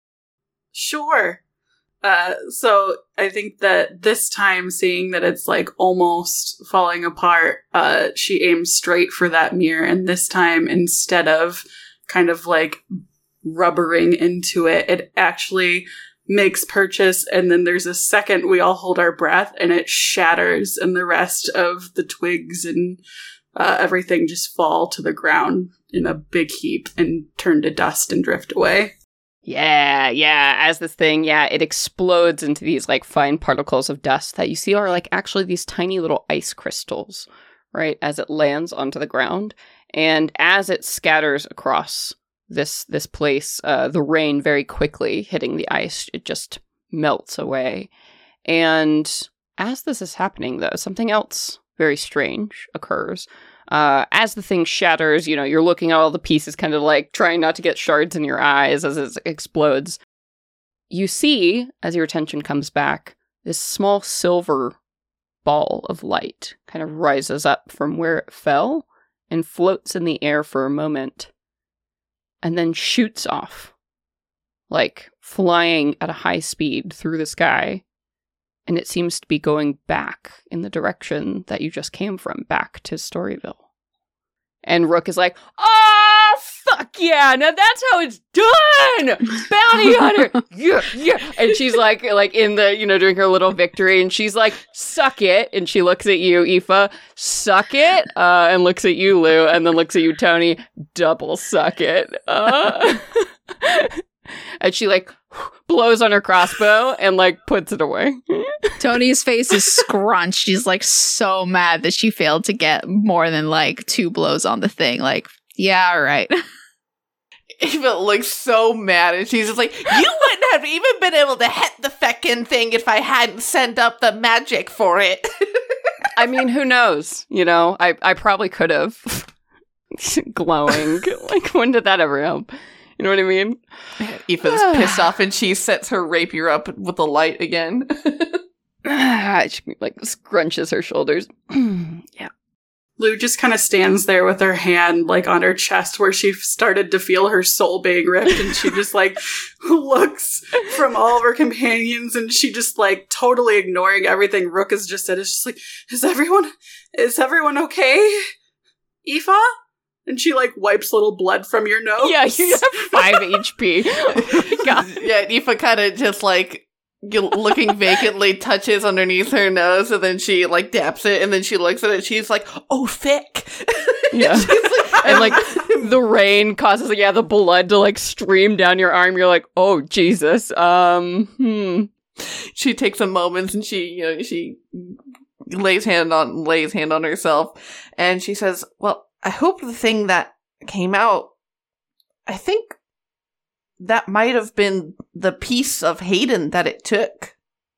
Sure. Uh, so I think that this time, seeing that it's like almost falling apart, uh, she aims straight for that mirror, and this time, instead of kind of like rubbering into it, it actually makes purchase, and then there's a second we all hold our breath, and it shatters, and the rest of the twigs and uh, everything just fall to the ground in a big heap and turn to dust and drift away. Yeah, yeah. As this thing, yeah, it explodes into these like fine particles of dust that you see are like actually these tiny little ice crystals, right? As it lands onto the ground, and as it scatters across this this place, uh, the rain very quickly hitting the ice, it just melts away. And as this is happening, though, something else very strange occurs. Uh, as the thing shatters, you know, you're looking at all the pieces, kind of like trying not to get shards in your eyes as it explodes. You see, as your attention comes back, this small silver ball of light kind of rises up from where it fell and floats in the air for a moment, and then shoots off, like flying at a high speed through the sky. And it seems to be going back in the direction that you just came from, back to Storyville. And Rook is like, "Oh, fuck!" fuck yeah, now that's how it's done! Bounty hunter! Yeah, yeah! And she's like, like in the, you know, doing her little victory, and she's like, suck it, and she looks at you, Aoife, suck it, uh, and looks at you, Lou, and then looks at you, Tony, double suck it. Uh, and she like blows on her crossbow and like puts it away. Tony's face is scrunched. She's like so mad that she failed to get more than like two blows on the thing. Like, yeah, all right. Eva looks so mad, and she's just like, you wouldn't have even been able to hit the feckin' thing if I hadn't sent up the magic for it. I mean, who knows? You know, I, I probably could have. Glowing. Like, when did that ever help? You know what I mean? Aoife's pissed off, and she sets her rapier up with the light again. She like scrunches her shoulders. Yeah. Lou just kind of stands there with her hand like on her chest where she started to feel her soul being ripped, and she just like looks from all of her companions, and she just like totally ignoring everything Rook has just said. It's just like, is everyone is everyone okay? Aoife? And she like wipes a little blood from your nose. Yeah, you have five H P. Oh my god. Yeah, Aoife kind of just like looking vacantly touches underneath her nose, and then she like daps it, and then she looks at it, she's like, oh, thick. Yeah. like, and like the rain causes yeah the blood to like stream down your arm. You're like, oh Jesus. Um hmm. She takes a moment, and she you know she lays hand on lays hand on herself, and she says, well, I hope the thing that came out, I think that might have been the piece of Hayden that it took.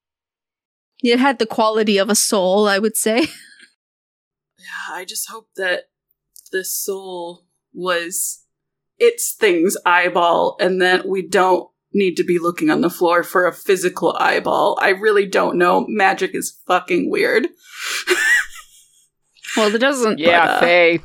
It had the quality of a soul, I would say. Yeah, I just hope that the soul was its thing's eyeball, and that we don't need to be looking on the floor for a physical eyeball. I really don't know. Magic is fucking weird. Well, it doesn't. Yeah, but, uh, Faye.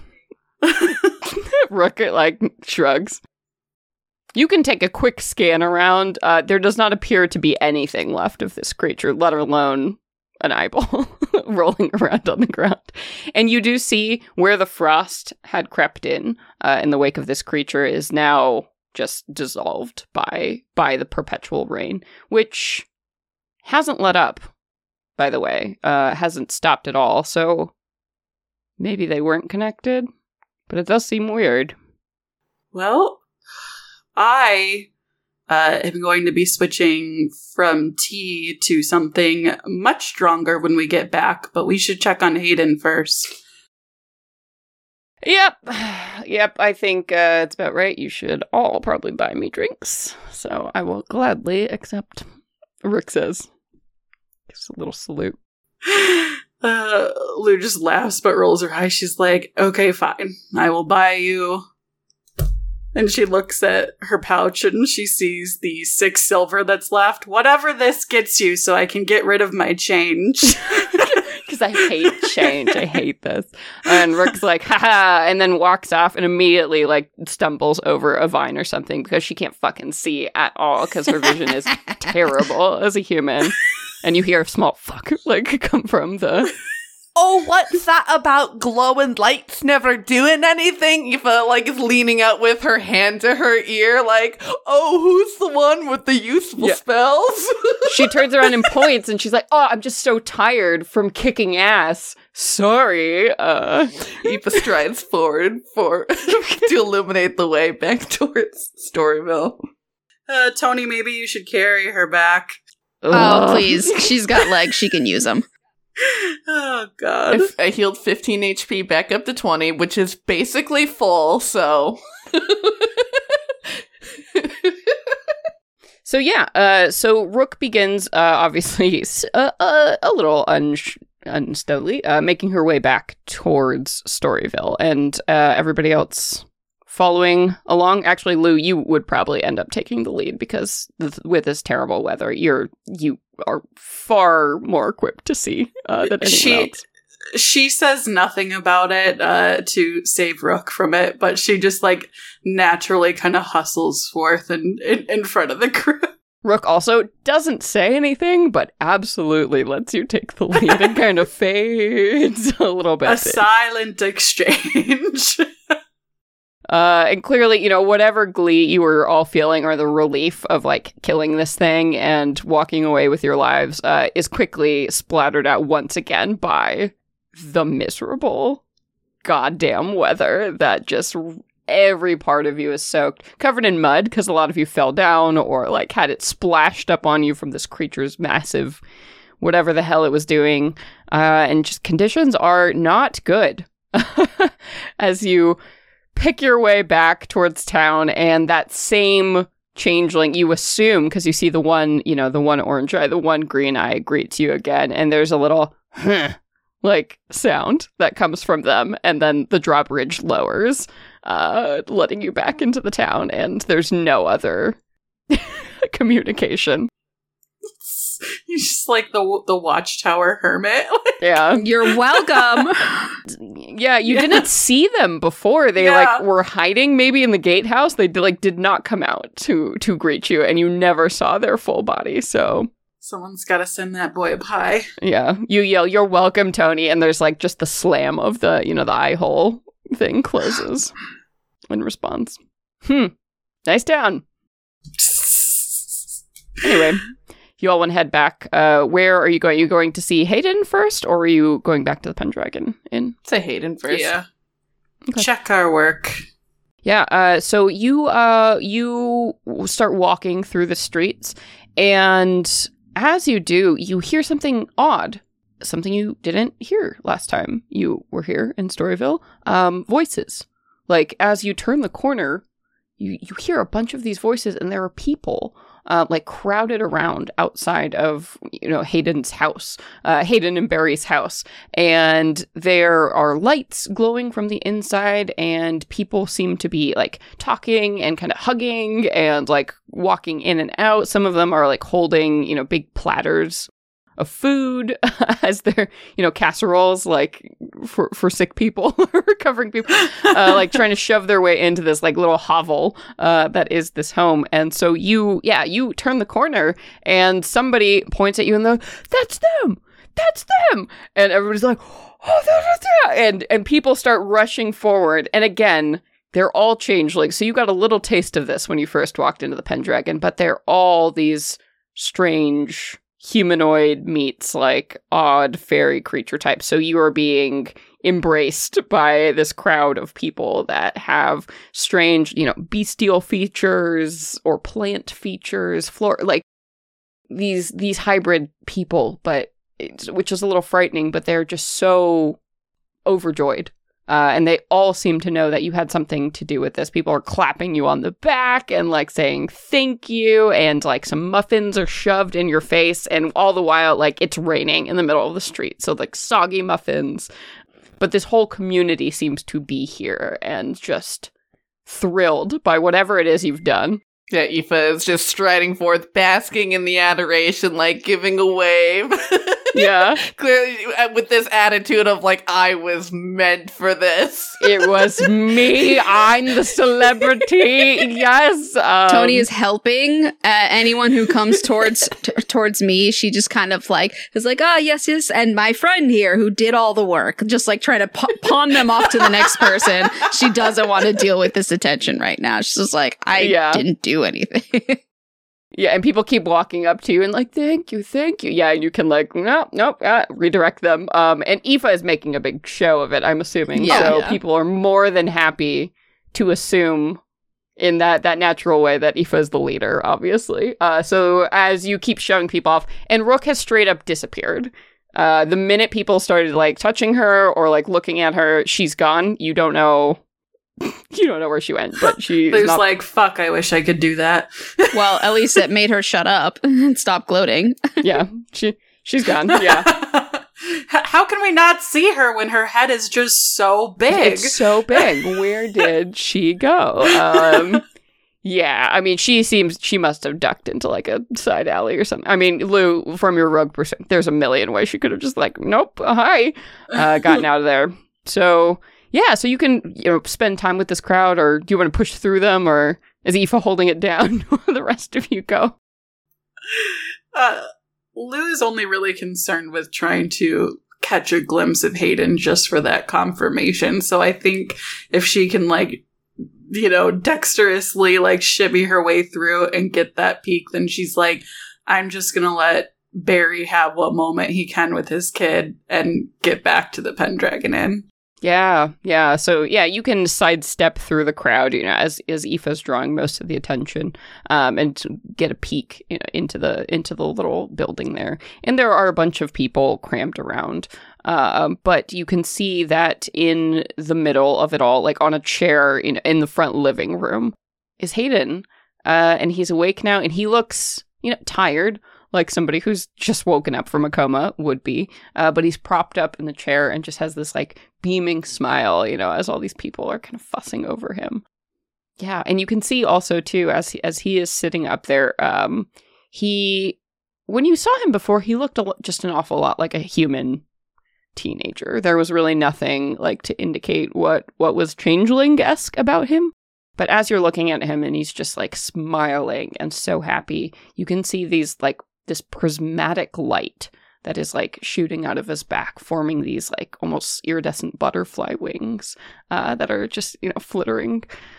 Rook like shrugs. You can take a quick scan around. Uh, there does not appear to be anything left of this creature, let alone an eyeball rolling around on the ground. And you do see where the frost had crept in uh, in the wake of this creature is now just dissolved by by the perpetual rain, which hasn't let up, by the way. Uh, hasn't stopped at all, so maybe they weren't connected. But it does seem weird. Well, I uh, am going to be switching from tea to something much stronger when we get back, but we should check on Hayden first. Yep. Yep, I think uh, it's about right. You should all probably buy me drinks. So I will gladly accept. Rook says. Just a little salute. Uh, Lou just laughs but rolls her eyes. She's like, okay, fine. I will buy you. And she looks at her pouch and she sees the six silver that's left. Whatever this gets you so I can get rid of my change. Because I hate change. I hate this. And Rook's like, haha, and then walks off and immediately like stumbles over a vine or something because she can't fucking see at all because her vision is terrible as a human. And you hear a small fuck like come from the... Oh, what's that about glowing lights never doing anything? Aoife, like, is leaning out with her hand to her ear, like, oh, who's the one with the useful yeah. spells? She turns around and points, and she's like, oh, I'm just so tired from kicking ass. Sorry. Uh... Aoife strides forward for to illuminate the way back towards Storyville. Uh, Tony, maybe you should carry her back. Oh, please. She's got legs. She can use them. Oh, God. If I healed fifteen H P back up to twenty, which is basically full, so... So, yeah. Uh, so, Rook begins, uh, obviously, uh, uh, a little un- unsteadily, uh, making her way back towards Storyville. And uh, everybody else... following along. Actually, Lou, you would probably end up taking the lead because th- with this terrible weather, you're you are far more equipped to see uh, than anyone she, else. She says nothing about it uh, to save Rook from it, but she just like naturally kind of hustles forth and in, in front of the group. Rook also doesn't say anything, but absolutely lets you take the lead and kind of fades a little bit. A silent exchange. Uh, and clearly, you know, whatever glee you were all feeling or the relief of, like, killing this thing and walking away with your lives uh, is quickly splattered out once again by the miserable goddamn weather that just every part of you is soaked, covered in mud because a lot of you fell down or, like, had it splashed up on you from this creature's massive whatever the hell it was doing. Uh, and just conditions are not good as you pick your way back towards town, and that same changeling, you assume, because you see the one, you know, the one orange eye, the one green eye greets you again, and there's a little, huh, like, sound that comes from them, and then the drawbridge lowers, uh, letting you back into the town, and there's no other communication. You're just like the the Watchtower hermit. Yeah. You're welcome. Yeah, you Yeah. didn't see them before. They Yeah. like were hiding maybe in the gatehouse. They like did not come out to to greet you, and you never saw their full body. So Someone's got to send that boy a pie. yeah, you yell, "You're welcome, Tony," and there's like just the slam of the, you know, the eye hole thing closes in response. Hmm. Nice town. Anyway, you all want to head back. Uh, where are you going? Are you going to see Hayden first, or are you going back to the Pendragon Inn? Say Hayden first. Yeah. Okay. Check our work. Yeah, uh, so you uh, you start walking through the streets, and as you do, you hear something odd, something you didn't hear last time you were here in Storyville. Um, voices. Like, as you turn the corner, you, you hear a bunch of these voices, and there are people Uh, like crowded around outside of, you know, Hayden's house, uh, Hayden and Barry's house. And there are lights glowing from the inside, and people seem to be like talking and kind of hugging and like walking in and out. Some of them are like holding, you know, big platters of food as their, you know, casseroles, like for, for sick people, recovering people, uh, like trying to shove their way into this like little hovel uh, that is this home. And so you, yeah, you turn the corner and somebody points at you and they're, that's them, that's them. And everybody's like, oh, that's that. And, and people start rushing forward. And again, they're all changelings. So you got a little taste of this when you first walked into the Pendragon, but they're all these strange humanoid meets like odd fairy creature types. So you are being embraced by this crowd of people that have strange, you know, bestial features or plant features, floor, like these these hybrid people, but it's, which is a little frightening, but they're just so overjoyed. Uh, and they all seem to know that you had something to do with this. People are clapping you on the back and like saying thank you, and like some muffins are shoved in your face, and all the while like it's raining in the middle of the street, so like soggy muffins. But this whole community seems to be here and just thrilled by whatever it is you've done. Yeah, Aoife is just striding forth, basking in the adoration, like giving a wave. Yeah. Clearly, with this attitude of like, I was meant for this. It was me. I'm the celebrity. Yes. Um, Tony is helping uh, anyone who comes towards t- towards me. She just kind of like is like, oh yes, yes, and my friend here who did all the work, just like trying to pa- pawn them off to the next person. She doesn't want to deal with this attention right now. She's just like, I Yeah. didn't do anything. Yeah, and people keep walking up to you and like, thank you, thank you. Yeah, and you can like, nope, nope, uh, redirect them. Um, and Aoife is making a big show of it, I'm assuming. Yeah. so Yeah. people are more than happy to assume in that, that natural way that Aoife is the leader, obviously. Uh, so as you keep shoving people off, and Rook has straight up disappeared. Uh, the minute people started like touching her or like looking at her, she's gone. You don't know. You don't know where she went, but she's There's not. like, fuck, I wish I could do that. Well, at least it made her shut up and stop gloating. Yeah, she she's gone. Yeah. H- How can we not see her when her head is just so big? It's so big. Where did she go? Um, yeah, I mean, she seems she must have ducked into like a side alley or something. I mean, Lou, from your rogue perspective, there's a million ways she could have just like, nope, uh, hi, uh, gotten out of there. So yeah, so you can you know spend time with this crowd, or do you want to push through them, or is Aoife holding it down? The rest of you go. Uh, Lou is only really concerned with trying to catch a glimpse of Hayden just for that confirmation. So I think if she can like you know, dexterously like shimmy her way through and get that peek, then she's like, I'm just gonna let Barry have what moment he can with his kid and get back to the Pendragon Inn. Yeah, yeah. So yeah, you can sidestep through the crowd, you know, as as Aoife's drawing most of the attention, um, and get a peek, you know, into the into the little building there. And there are a bunch of people crammed around, uh, but you can see that in the middle of it all, like on a chair in in the front living room, is Hayden, uh, and he's awake now, and he looks, you know, tired. Like somebody who's just woken up from a coma would be, uh, but he's propped up in the chair and just has this like beaming smile, you know, as all these people are kind of fussing over him. Yeah, and you can see also too, as he, as he is sitting up there, um, he, when you saw him before, he looked a lo- just an awful lot like a human teenager. There was really nothing like to indicate what what was changeling-esque about him. But as you're looking at him and he's just like smiling and so happy, you can see these like this prismatic light that is like shooting out of his back, forming these like almost iridescent butterfly wings uh, that are just, you know, flittering.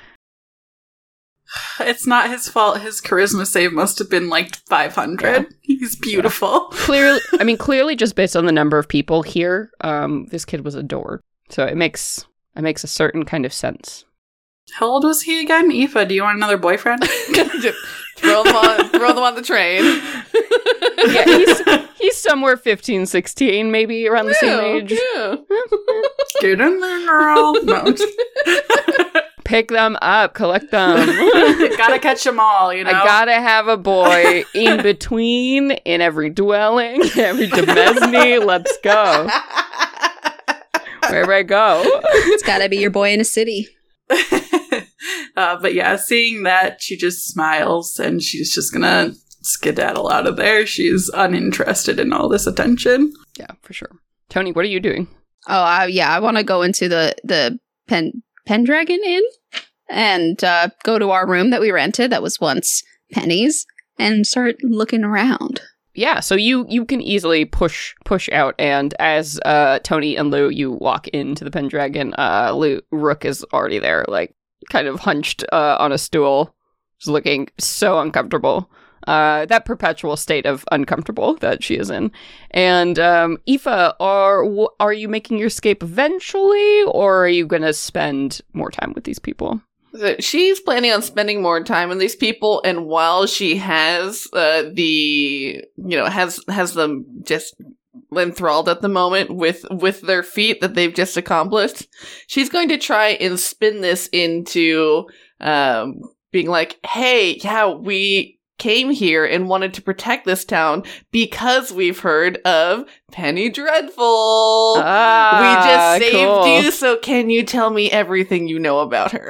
It's not his fault. His charisma save must have been like five hundred. Yeah. He's beautiful. Yeah. Clearly, I mean, clearly just based on the number of people here, um, this kid was adored. So it makes it makes a certain kind of sense. How old was he again? Aoife, do you want another boyfriend? throw them on throw them on the train. Yeah, he's, he's somewhere fifteen, sixteen, maybe around the yeah, same age. Yeah. Get in there, girl. No. Pick them up, collect them. Gotta catch them all, you know? I gotta have a boy in between, in every dwelling, every demesne. Let's go. Wherever I go. It's gotta be your boy in a city. uh, but yeah, seeing that, she just smiles and she's just gonna skedaddle out of there. She's uninterested in all this attention. Yeah, for sure. Tony, what are you doing? Oh, uh, yeah, I want to go into the the Pen Pendragon Inn and uh, go to our room that we rented that was once Penny's and start looking around. Yeah, so you you can easily push push out, and as uh, Tony and Lou, you walk into the Pendragon, uh, Lou, Rook is already there, like, kind of hunched uh, on a stool, just looking so uncomfortable. Uh, that perpetual state of uncomfortable that she is in. And um, Aoife, are, w- are you making your escape eventually, or are you going to spend more time with these people? So she's planning on spending more time with these people, and while she has uh, the, you know, has has them just enthralled at the moment with with their feat that they've just accomplished, she's going to try and spin this into um, being like, "Hey, yeah, we came here and wanted to protect this town because we've heard of Penny Dreadful. Ah, we just saved cool. you, so can you tell me everything you know about her?"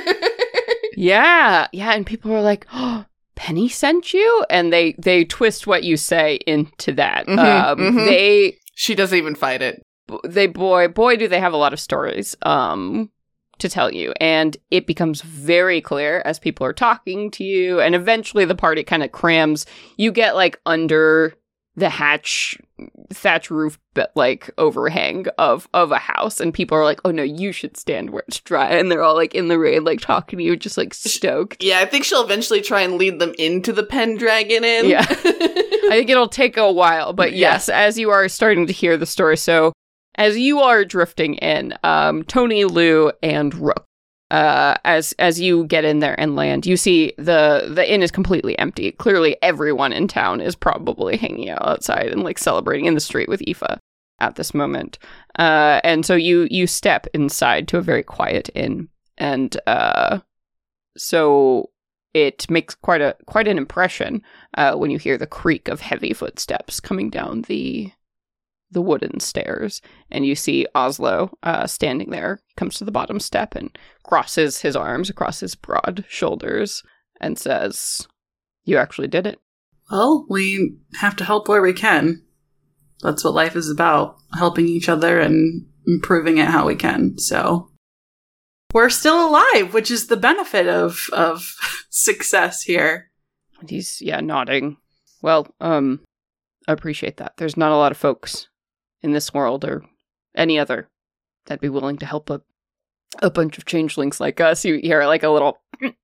Yeah, yeah, and people are like, "Oh, Penny sent you?" And they they twist what you say into that. Mm-hmm, um, mm-hmm. They She doesn't even fight it. they boy boy do they have a lot of stories um to tell you, and it becomes very clear as people are talking to you, and eventually the party kind of crams. You get like under the hatch thatch roof but like overhang of of a house, and people are like, "Oh no, you should stand where it's dry," and they're all like in the rain like talking to you, just like stoked. Yeah, I think she'll eventually try and lead them into the Pendragon Inn. Yeah. I think it'll take a while, but yes, yeah. As you are starting to hear the story, so as you are drifting in, um, Tony, Lou, and Rook, uh, as as you get in there and land, you see the the inn is completely empty. Clearly, everyone in town is probably hanging out outside and like celebrating in the street with Aoife at this moment. Uh, and so you you step inside to a very quiet inn, and uh, so it makes quite a quite an impression uh, when you hear the creak of heavy footsteps coming down the. the wooden stairs, and you see Oslo uh, standing there. He comes to the bottom step and crosses his arms across his broad shoulders and says, "You actually did it." Well, we have to help where we can. That's what life is about, helping each other and improving it how we can. So we're still alive, which is the benefit of, of success here. And he's, yeah, nodding. Well, um, I appreciate that. There's not a lot of folks in this world or any other that'd be willing to help a a bunch of changelings like us. You hear like a little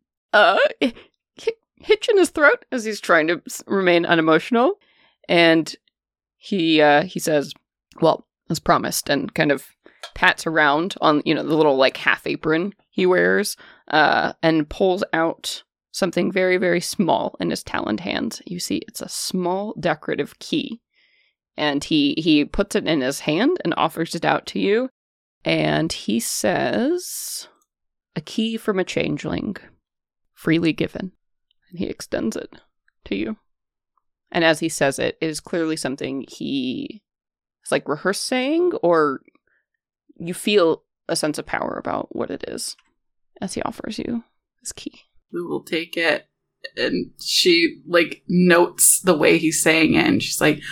uh hitch in his throat as he's trying to remain unemotional, and he uh he says, well, as promised, and kind of pats around on, you know, the little like half apron he wears, uh and pulls out something very, very small in his taloned hands. You see it's a small decorative key, and he he puts it in his hand and offers it out to you, and he says, a key from a changeling, freely given. And he extends it to you. And as he says it, it is clearly something he has like rehearsed saying, or you feel a sense of power about what it is as he offers you this key. We will take it, and she like notes the way he's saying it, and she's like,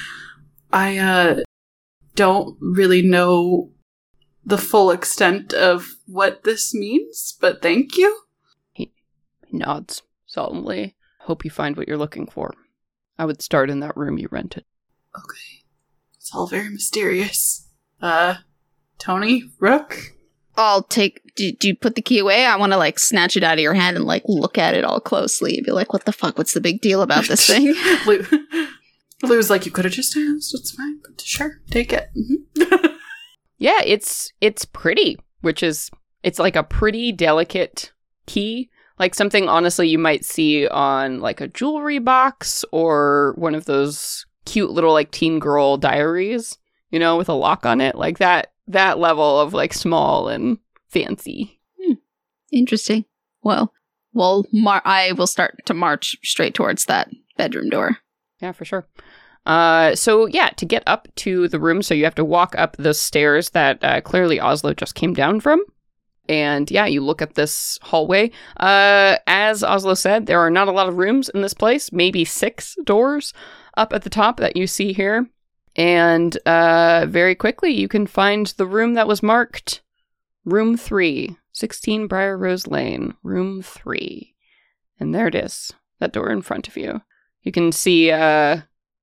I uh don't really know the full extent of what this means, but thank you. He, he nods solemnly. Hope you find what you're looking for. I would start in that room you rented. Okay. It's all very mysterious. Uh, Tony? Rook? I'll take... Do, do you put the key away? I want to, like, snatch it out of your hand and, like, look at it all closely. Be like, what the fuck? What's the big deal about this thing? Lou, Lou's like, you could have just asked. It's fine. But sure, take it. Mm-hmm. Yeah, it's it's pretty, which is... It's like a pretty delicate key. Like something, honestly, you might see on, like, a jewelry box or one of those cute little, like, teen girl diaries, you know, with a lock on it. Like, that that level of, like, small and fancy. Hmm. Interesting. Well, well, mar- I will start to march straight towards that bedroom door. Yeah, for sure. Uh, so, yeah, to get up to the room, so you have to walk up the stairs that uh, clearly Oslo just came down from. And yeah, you look at this hallway. Uh, as Oslo said, there are not a lot of rooms in this place. Maybe six doors up at the top that you see here. And uh, very quickly, you can find the room that was marked Room three, sixteen Briar Rose Lane, Room three. And there it is, that door in front of you. You can see uh,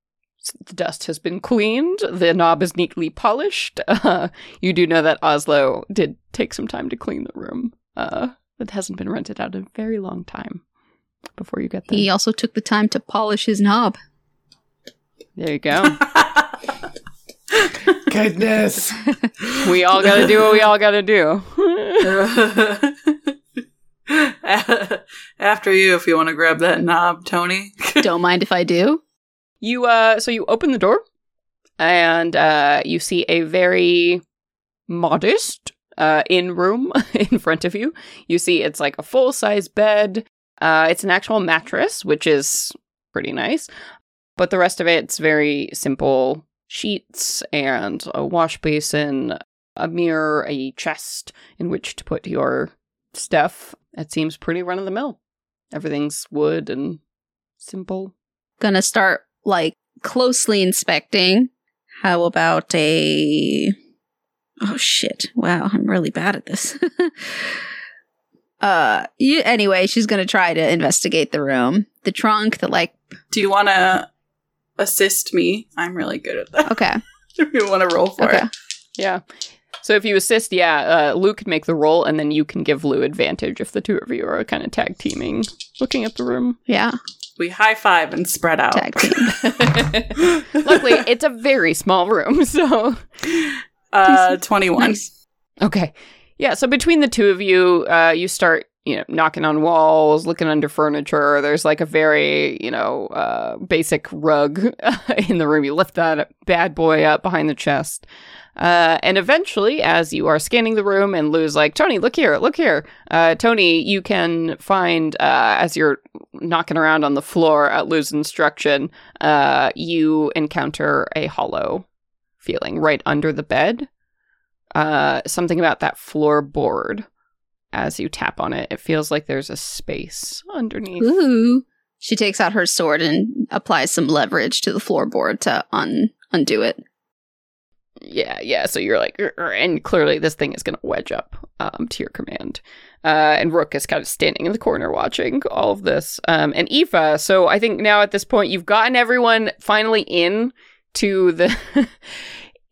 the dust has been cleaned. The knob is neatly polished. Uh, you do know that Oslo did take some time to clean the room. Uh, it hasn't been rented out in a very long time before you get there. He also took the time to polish his knob. There you go. Goodness. We all gotta do what we all gotta do. After you, if you want to grab that knob, Tony. Don't mind if I do. You, uh, so you open the door, and uh, you see a very modest uh, in-room in front of you. You see it's like a full-size bed. Uh, it's an actual mattress, which is pretty nice. But the rest of it's very simple sheets and a wash basin, a mirror, a chest in which to put your stuff. It seems pretty run-of-the-mill. Everything's wood and simple. Gonna start, like, closely inspecting. How about a... Oh, shit. Wow, I'm really bad at this. uh, you, anyway, she's gonna try to investigate the room. The trunk, the, like... Do you want to assist me? I'm really good at that. Okay. If you want to roll for Okay. it. Yeah. So if you assist, yeah, uh, Lou can make the roll, and then you can give Lou advantage if the two of you are kind of tag teaming, looking at the room. Yeah. We high five and spread out. Tag team. Luckily, it's a very small room, so... Uh, twenty-one. Nice. Okay. Yeah, so between the two of you, uh, you start, you know, knocking on walls, looking under furniture. There's like a very, you know, uh, basic rug in the room. You lift that bad boy up behind the chest. Uh, and eventually, as you are scanning the room, and Lou's like, Tony, look here, look here. Uh, Tony, you can find, uh, as you're knocking around on the floor at Lou's instruction, uh, you encounter a hollow feeling right under the bed. Uh, something about that floorboard. As you tap on it, it feels like there's a space underneath. Ooh. She takes out her sword and applies some leverage to the floorboard to un- undo it. Yeah, yeah. So you're like, "Ur-ur," and clearly this thing is going to wedge up um, to your command. Uh, and Rook is kind of standing in the corner watching all of this. Um, and Aoife, so I think now at this point you've gotten everyone finally in to the...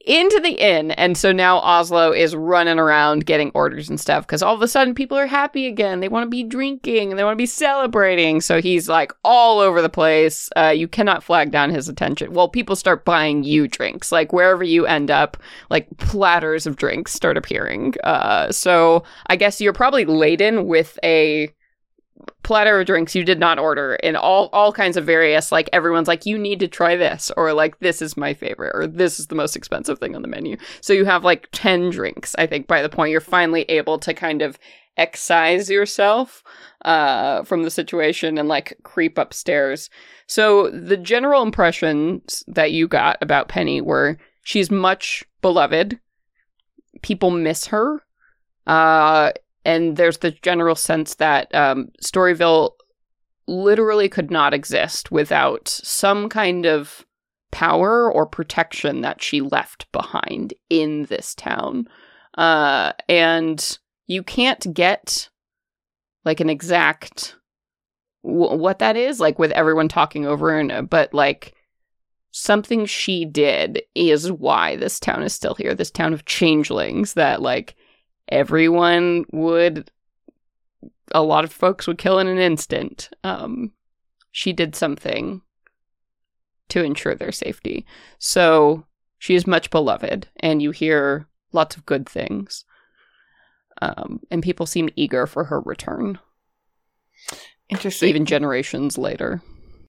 into the inn. And so now Oslo is running around getting orders and stuff because all of a sudden people are happy again. They want to be drinking and they want to be celebrating. So he's like all over the place. Uh, you cannot flag down his attention. Well, people start buying you drinks. Like wherever you end up, like platters of drinks start appearing. Uh, so I guess you're probably laden with a platter of drinks you did not order in all all kinds of various, like everyone's like, you need to try this, or like this is my favorite, or this is the most expensive thing on the menu. So you have like ten drinks, I think, by the point you're finally able to kind of excise yourself uh from the situation and like creep upstairs. So the general impressions that you got about Penny were she's much beloved, people miss her, uh and there's the general sense that um, Storyville literally could not exist without some kind of power or protection that she left behind in this town. Uh, and you can't get like an exact w- what that is, like with everyone talking over and but like something she did is why this town is still here. This town of changelings that like everyone would, a lot of folks would kill in an instant. Um, she did something to ensure their safety. So she is much beloved, and you hear lots of good things. Um, and people seem eager for her return. Interesting. Even generations later.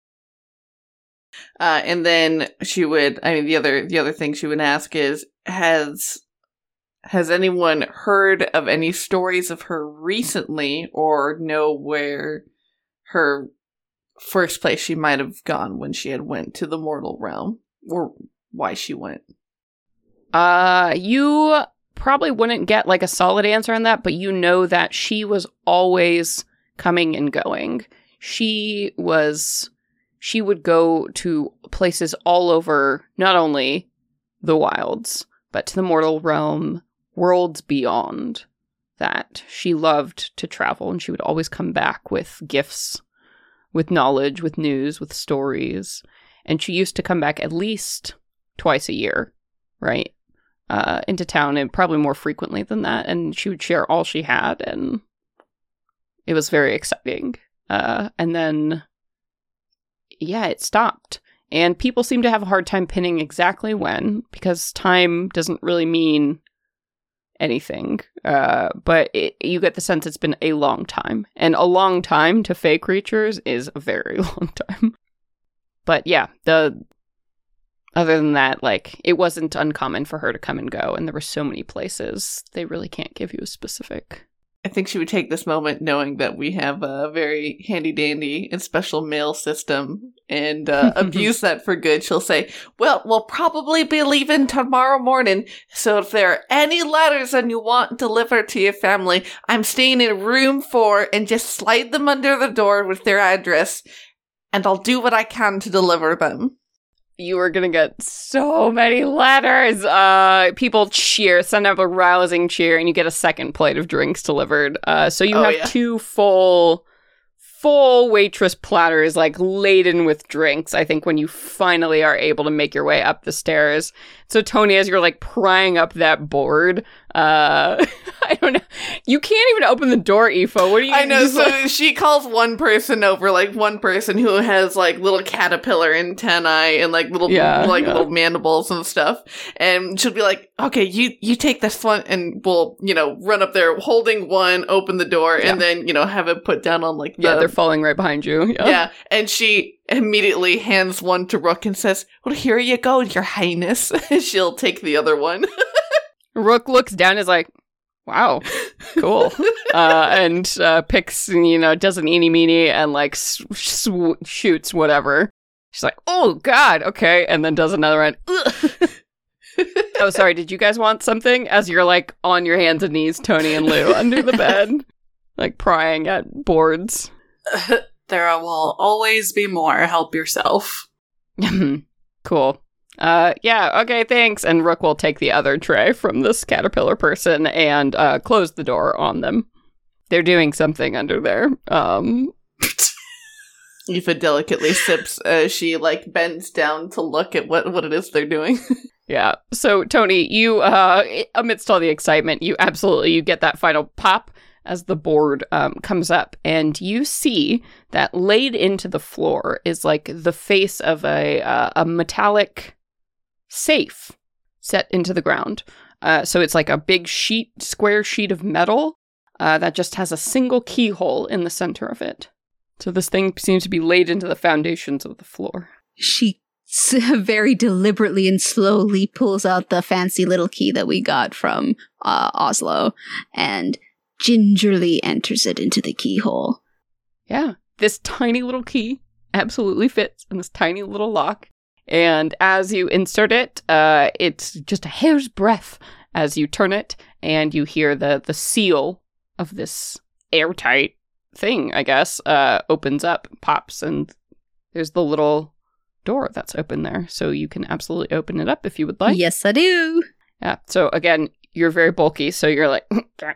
Uh, and then she would, I mean, the other, the other thing she would ask is, has... Has anyone heard of any stories of her recently or know where her first place she might have gone when she had went to the mortal realm or why she went? Uh, you probably wouldn't get like a solid answer on that, but you know that she was always coming and going. She was, she would go to places all over, not only the wilds, but to the mortal realm, worlds beyond that. She loved to travel, and she would always come back with gifts, with knowledge, with news, with stories. And she used to come back at least twice a year, right? Uh, into town, and probably more frequently than that. And she would share all she had, and it was very exciting. Uh, and then, yeah, it stopped. And people seem to have a hard time pinning exactly when, because time doesn't really mean anything, uh, but it, you get the sense it's been a long time, and a long time to fey creatures is a very long time. But yeah, the other than that, like, it wasn't uncommon for her to come and go, and there were so many places, they really can't give you a specific. I think she would take this moment knowing that we have a very handy-dandy and special mail system and uh, abuse that for good. She'll say, well, we'll probably be leaving tomorrow morning, so if there are any letters that you want delivered to your family, I'm staying in room four, and just slide them under the door with their address, and I'll do what I can to deliver them. You are gonna get so many letters. Uh, people cheer, send up a rousing cheer, and you get a second plate of drinks delivered. Uh, so you oh, have yeah. two full, full waitress platters, like laden with drinks. I think when you finally are able to make your way up the stairs. So Tony, as you're like prying up that board, uh, I don't know. You can't even open the door, Aoife. What do you? I know. So she calls one person over, like one person who has like little caterpillar antennae and like little Yeah, like yeah. little mandibles and stuff, and she'll be like, "Okay, you you take this one," and we'll you know run up there holding one, open the door, Yeah. and then you know have it put down on like the, Yeah, they're falling right behind you. Yeah. yeah, and she immediately hands one to Rook and says, "Well, here you go, Your Highness." She'll take the other one. Rook looks down and is like, wow, cool. uh, and uh, picks, you know, does an eeny meeny and like sw- sw- shoots whatever. She's like, oh God, okay. And then does another one. Oh, sorry. Did you guys want something? As you're like on your hands and knees, Tony and Lou under the bed, like prying at boards. There will always be more. Help yourself. Cool. Uh, yeah, okay, thanks. And Rook will take the other tray from this caterpillar person and uh, close the door on them. They're doing something under there. Um, Aoife delicately sips as she like bends down to look at what, what it is they're doing. Yeah. So, Tony, you, uh, amidst all the excitement, you absolutely, you get that final pop as the board um, comes up, and you see that laid into the floor is like the face of a uh, a metallic safe set into the ground. Uh, so it's like a big sheet, square sheet of metal uh, that just has a single keyhole in the center of it. So this thing seems to be laid into the foundations of the floor. She very deliberately and slowly pulls out the fancy little key that we got from uh, Oslo and gingerly enters it into the keyhole. Yeah, this tiny little key absolutely fits in this tiny little lock. And as you insert it, uh, it's just a hair's breadth as you turn it, and you hear the, the seal of this airtight thing, I guess, uh, opens up, pops, and there's the little door that's open there. So you can absolutely open it up if you would like. Yes, I do. Yeah. So again, you're very bulky, so you're like,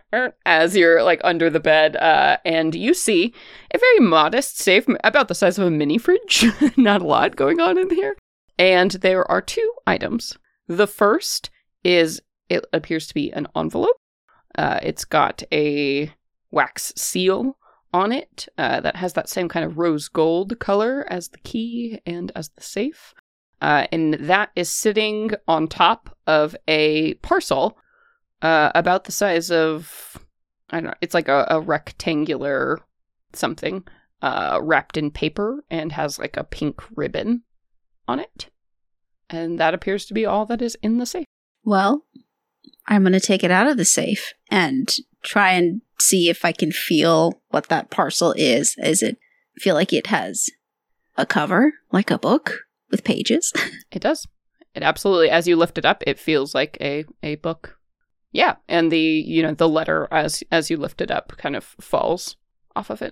as you're like under the bed, uh, and you see a very modest safe, about the size of a mini fridge. Not a lot going on in here. And there are two items. The first is, it appears to be an envelope. Uh, it's got a wax seal on it uh, that has that same kind of rose gold color as the key and as the safe. Uh, and that is sitting on top of a parcel uh, about the size of, I don't know, it's like a, a rectangular something uh, wrapped in paper and has like a pink ribbon on it. And that appears to be all that is in the safe. Well, I'm going to take it out of the safe and try and see if I can feel what that parcel is. Is it feel like it has a cover, like a book with pages? It does. It absolutely, as you lift it up, it feels like a, a book. Yeah, and the, you know, the letter as as you lift it up kind of falls off of it.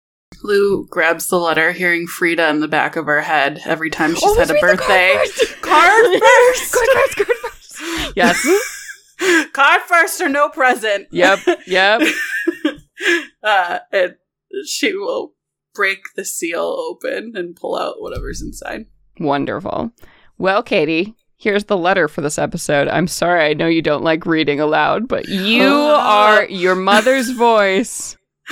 Lou grabs the letter, hearing Frida in the back of her head every time she's Oh, had a read the birthday. card first! Card first! Card first, card first! Yes. Card first or no present. Yep, yep. uh, and she will break the seal open and pull out whatever's inside. Wonderful. Well, Katie, here's the letter for this episode. I'm sorry, I know you don't like reading aloud, but you are, your mother's voice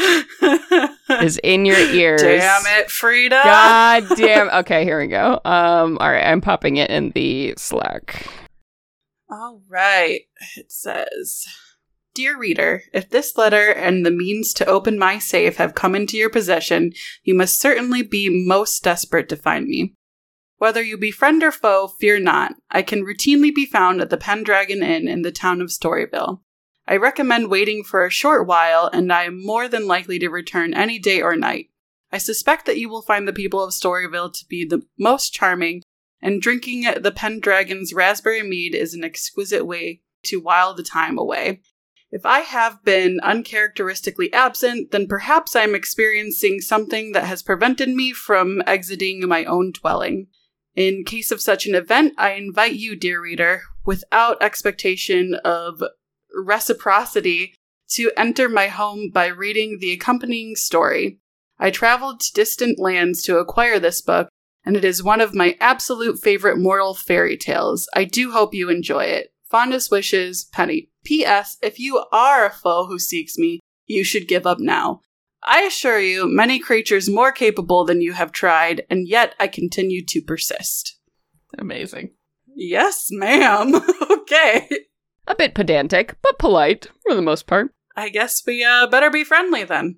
is in your ears. Damn it, Frida. God damn. Okay, here we go. Um, all right, I'm popping it in the Slack. All right. It says, Dear reader, if this letter and the means to open my safe have come into your possession, you must certainly be most desperate to find me. Whether you be friend or foe, fear not. I can routinely be found at the Pendragon Inn in the town of Storyville. I recommend waiting for a short while, and I am more than likely to return any day or night. I suspect that you will find the people of Storyville to be the most charming, and drinking the Pendragon's raspberry mead is an exquisite way to while the time away. If I have been uncharacteristically absent, then perhaps I am experiencing something that has prevented me from exiting my own dwelling. In case of such an event, I invite you, dear reader, without expectation of reciprocity, to enter my home by reading the accompanying story. I traveled to distant lands to acquire this book, and it is one of my absolute favorite moral fairy tales. I do hope you enjoy it. Fondest wishes, Penny. P S. If you are a foe who seeks me, you should give up now. I assure you, many creatures more capable than you have tried, and yet I continue to persist. Amazing. Yes, ma'am. Okay. A bit pedantic, but polite for the most part. I guess we uh, better be friendly then.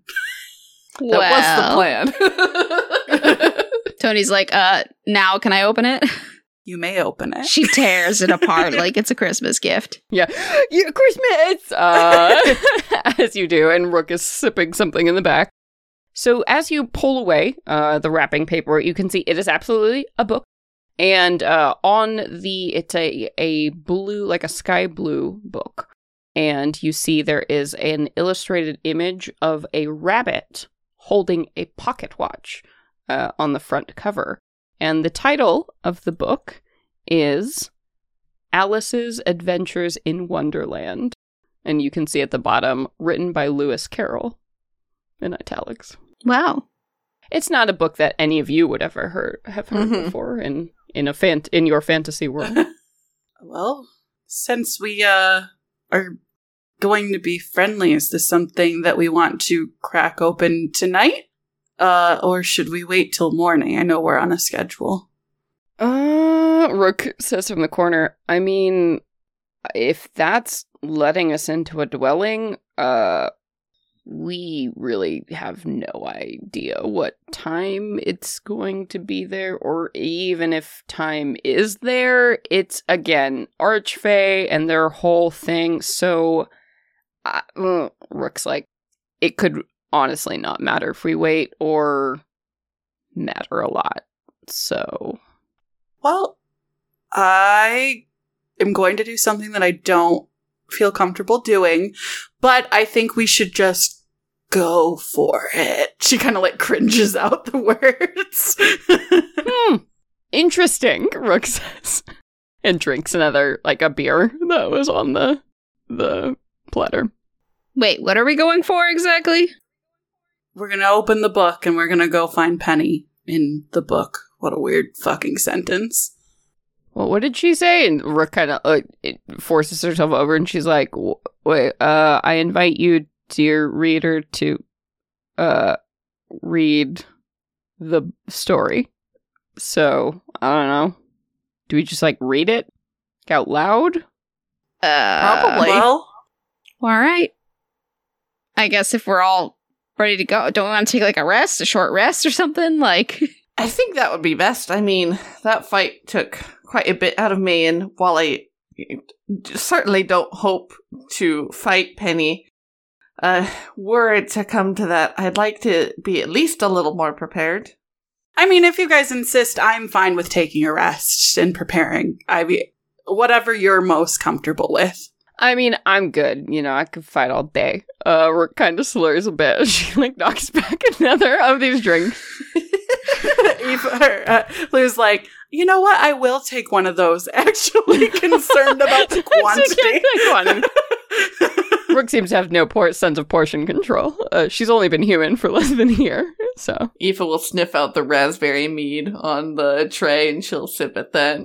That was the plan. Tony's like, uh, now can I open it? You may open it. She tears it apart like it's a Christmas gift. Yeah. Yeah, Christmas! Uh, as you do, and Rook is sipping something in the back. So as you pull away uh, the wrapping paper, you can see it is absolutely a book. And uh, on the, it's a, a blue, like a sky blue book. And you see there is an illustrated image of a rabbit holding a pocket watch uh, on the front cover. And the title of the book is Alice's Adventures in Wonderland. And you can see at the bottom, written by Lewis Carroll in italics. Wow. It's not a book that any of you would ever heard, have heard Mhm. before in, in, a fan- in your fantasy world. Well, since we uh are going to be friendly, is this something that we want to crack open tonight? Uh, or should we wait till morning? I know we're on a schedule. Uh, Rook says from the corner, I mean, if that's letting us into a dwelling, uh, we really have no idea what time it's going to be there, or even if time is there. It's, again, Archfey and their whole thing, so uh, uh, Rook's like, it could honestly not matter if we wait, or matter a lot, so... Well, I am going to do something that I don't feel comfortable doing, but I think we should just go for it. She kind of like cringes out the words. Hmm. Interesting, Rook says. And drinks another, like, a beer that was on the the platter. Wait, what are we going for exactly? We're going to open the book and we're going to go find Penny in the book. What a weird fucking sentence. Well, what did she say? And Rook kind of uh, it forces herself over and she's like, wait, uh, I invite you, dear reader, to uh, read the story. So, I don't know. Do we just, like, read it out loud? Uh, Probably. Well, all right. I guess if we're all ready to go, don't we want to take, like, a rest, a short rest or something? Like, I think that would be best. I mean, that fight took quite a bit out of me, and while I certainly don't hope to fight Penny, uh, were it to come to that, I'd like to be at least a little more prepared. I mean, if you guys insist, I'm fine with taking a rest and preparing. I mean, whatever you're most comfortable with. I mean, I'm good. You know, I could fight all day. Uh, Rook kind of slurs a bit. She, like, knocks back another of these drinks. Eva, uh, Lou's like, you know what? I will take one of those. Actually concerned about the quantity. Rook seems to have no por- sense of portion control. Uh, she's only been human for less than a year, so. Aoife will sniff out the raspberry mead on the tray and she'll sip at that.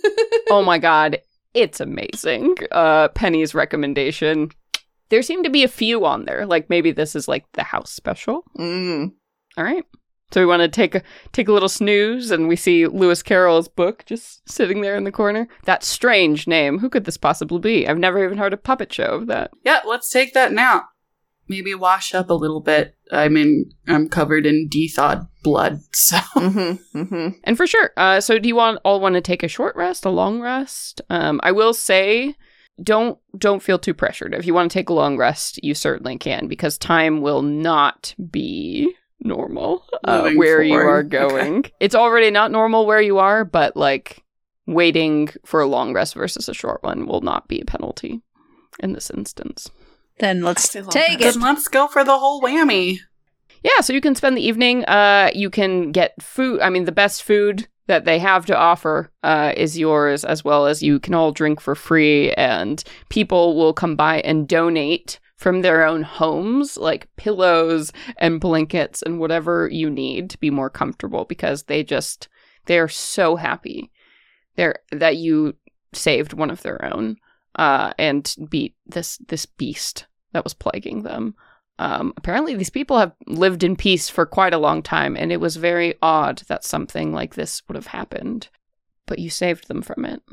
Oh my god, it's amazing. Uh, Penny's recommendation. There seem to be a few on there. Like, maybe this is like the house special. Mm. All right. So we want to take a take a little snooze, and we see Lewis Carroll's book just sitting there in the corner. That strange name. Who could this possibly be? I've never even heard a puppet show of that. Yeah, let's take that nap. Maybe wash up a little bit. I mean, I'm covered in de-thawed blood, so. Mm-hmm, mm-hmm. And for sure. Uh, so do you want all want to take a short rest, a long rest? Um, I will say, don't don't feel too pressured. If you want to take a long rest, you certainly can, because time will not be normal uh, where forward. you are going. Okay. It's already not normal where you are, but like waiting for a long rest versus a short one will not be a penalty in this instance. then let's still love take that. it. Then let's go for the whole whammy. Yeah, so you can spend the evening. Uh, you can get food. I mean, the best food that they have to offer uh, is yours, as well as you can all drink for free, and people will come by and donate from their own homes, like pillows and blankets and whatever you need to be more comfortable, because they just, they're so happy they're, that you saved one of their own uh, and beat this, this beast that was plaguing them. Um, apparently these people have lived in peace for quite a long time, and it was very odd that something like this would have happened, but you saved them from it.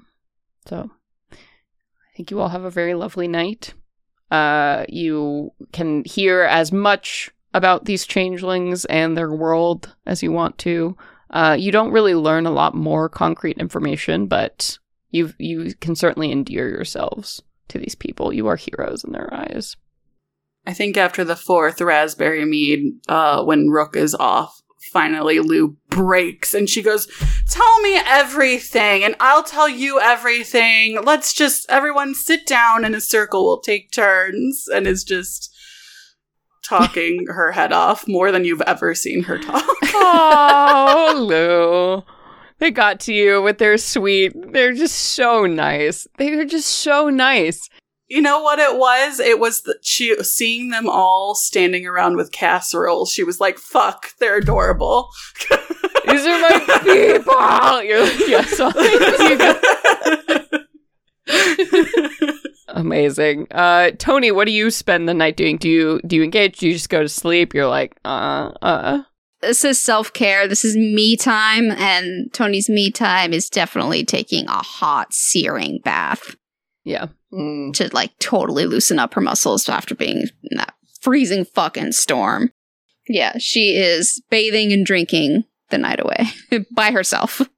So I think you all have a very lovely night. Uh, you can hear as much about these changelings and their world as you want to. Uh, you don't really learn a lot more concrete information, but you you can certainly endear yourselves to these people. You are heroes in their eyes. I think after the fourth raspberry mead, uh, when Rook is off, finally Lou breaks and she goes, tell me everything and I'll tell you everything. Let's just, everyone sit down in a circle. We'll take turns, and is just talking her head off more than you've ever seen her talk. Oh, Lou. They got to you with their sweet, they're just so nice. They are just so nice. You know what it was? It was the, she seeing them all standing around with casseroles. She was like, fuck, they're adorable. These are my people. You're like, yes. Amazing. Uh, Tony, what do you spend the night doing? Do you do you engage? Do you just go to sleep? You're like, uh, uh. This is self-care. This is me time, and Tony's me time is definitely taking a hot, searing bath Yeah. Mm. to, like, totally loosen up her muscles after being in that freezing fucking storm. Yeah, she is bathing and drinking the night away by herself. That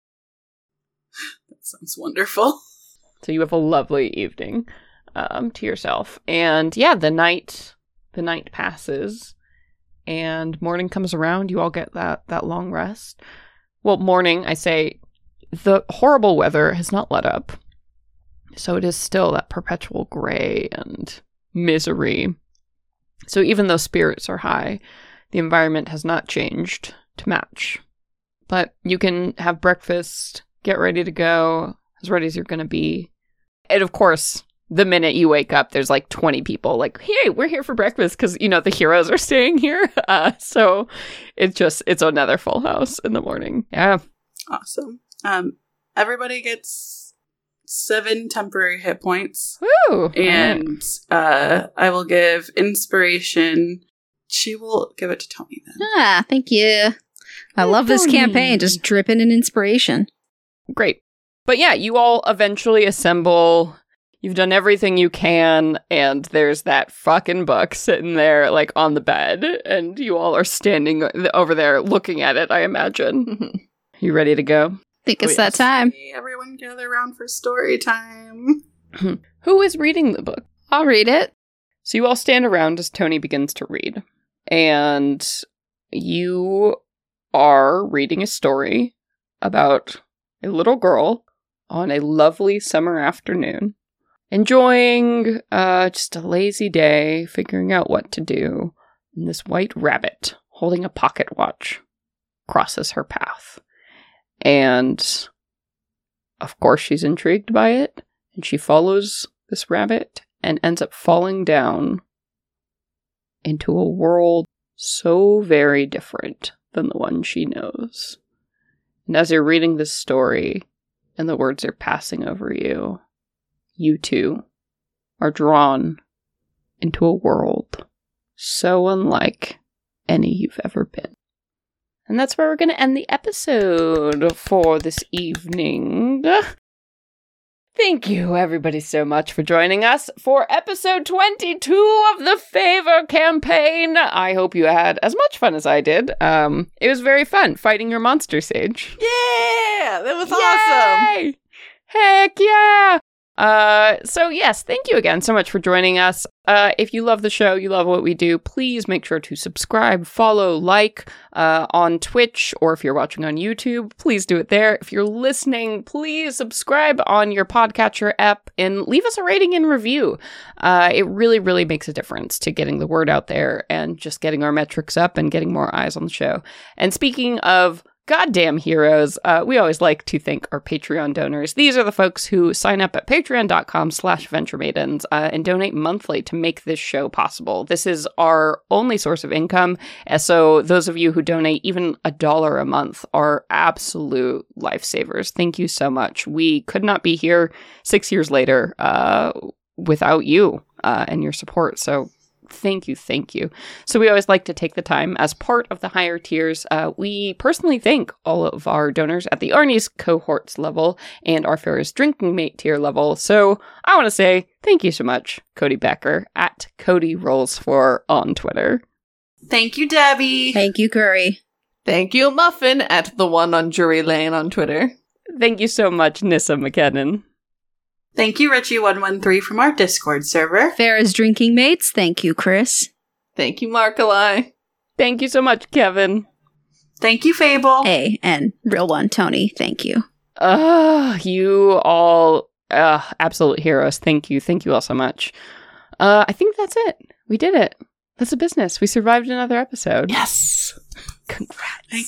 sounds wonderful. So you have a lovely evening um, to yourself. And yeah, the night the night passes and morning comes around. You all get that, that long rest. Well, morning, I say, the horrible weather has not let up. So it is still that perpetual gray and misery. So even though spirits are high, the environment has not changed to match. But you can have breakfast, get ready to go, as ready as you're going to be. And of course, the minute you wake up, there's like twenty people like, hey, we're here for breakfast because, you know, the heroes are staying here. Uh, so it's just, it's another full house in the morning. Yeah. Awesome. Um, everybody gets seven temporary hit points. Woo! And uh, I will give inspiration. She will give it to Tony then. Ah, thank you. I love this Tony. campaign, just dripping in inspiration. Great. But yeah, you all eventually assemble. You've done everything you can, and there's that fucking book sitting there, like, on the bed, and you all are standing over there looking at it, I imagine. You ready to go? Think it's Oh, that yes. time. Hey, everyone gather around for story time. Who is reading the book? I'll read it. So you all stand around as Tony begins to read. And you are reading a story about a little girl on a lovely summer afternoon, enjoying uh, just a lazy day, figuring out what to do. And this white rabbit, holding a pocket watch, crosses her path. And, of course, she's intrigued by it, and she follows this rabbit and ends up falling down into a world so very different than the one she knows. And as you're reading this story, and the words are passing over you, you too are drawn into a world so unlike any you've ever been. And that's where we're going to end the episode for this evening. Thank you, everybody, so much for joining us for episode twenty-two of the Favor Campaign. I hope you had as much fun as I did. Um, it was very fun fighting your monster, Sage. Yeah, that was awesome. Yay! Heck yeah! Uh, so yes, thank you again so much for joining us. Uh, if you love the show, you love what we do, please make sure to subscribe, follow, like, uh, on Twitch, or if you're watching on YouTube, please do it there. If you're listening, please subscribe on your podcatcher app and leave us a rating and review. Uh, it really, really makes a difference to getting the word out there and just getting our metrics up and getting more eyes on the show. And speaking of goddamn heroes, uh, we always like to thank our Patreon donors. These are the folks who sign up at patreon.com slash venture maidens uh, and donate monthly to make this show possible. This is our only source of income, and so those of you who donate even a dollar a month are absolute lifesavers. Thank you so much. We could not be here six years later uh, without you uh, and your support, so Thank you, thank you. So we always like to take the time as part of the higher tiers. Uh, we personally thank all of our donors at the Arnie's cohorts level and our Ferris drinking mate tier level. So I want to say thank you so much, Cody Becker at Cody Rolls four on Twitter. Thank you, Debbie. Thank you, Curry. Thank you, Muffin, at the one on Jury Lane on Twitter. Thank you so much, Nissa McKinnon. Thank you, Richie one one three from our Discord server. Farrah's drinking mates. Thank you, Chris. Thank you, Markali. Thank you so much, Kevin. Thank you, Fable. A and real one, Tony. Thank you. Uh, you all, uh, absolute heroes. Thank you. Thank you all so much. Uh, I think that's it. We did it. That's a business. We survived another episode. Yes. Congrats. Thank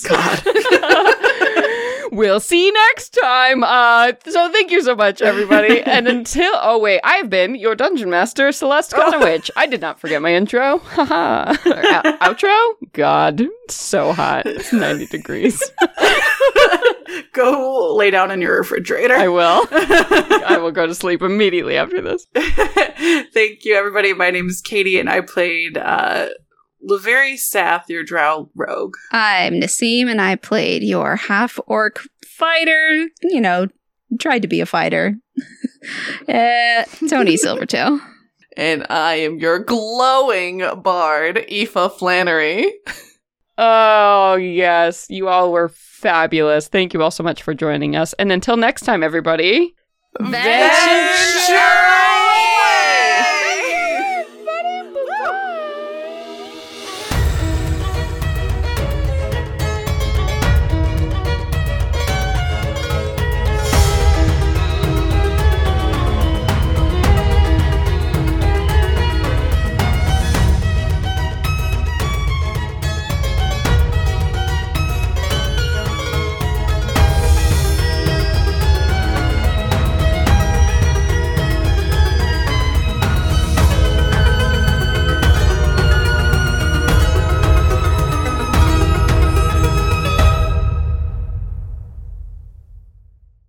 God. We'll see you next time. Uh, so thank you so much, everybody. And until, oh wait, I've been your Dungeon Master, Celeste Conowitch. I did not forget my intro. Haha. Out- outro? God, so hot. It's ninety degrees. go lay down in your refrigerator. I will. I will go to sleep immediately after this. Thank you, everybody. My name is Katie, and I played uh, Laveri Sath, your drow rogue. I'm Nassim, and I played your half-orc fighter. You know, tried to be a fighter. uh, Tony Silvertail. And I am your glowing bard, Aoife Flannery. Oh, yes. You all were fabulous. Thank you all so much for joining us. And until next time, everybody. Venture!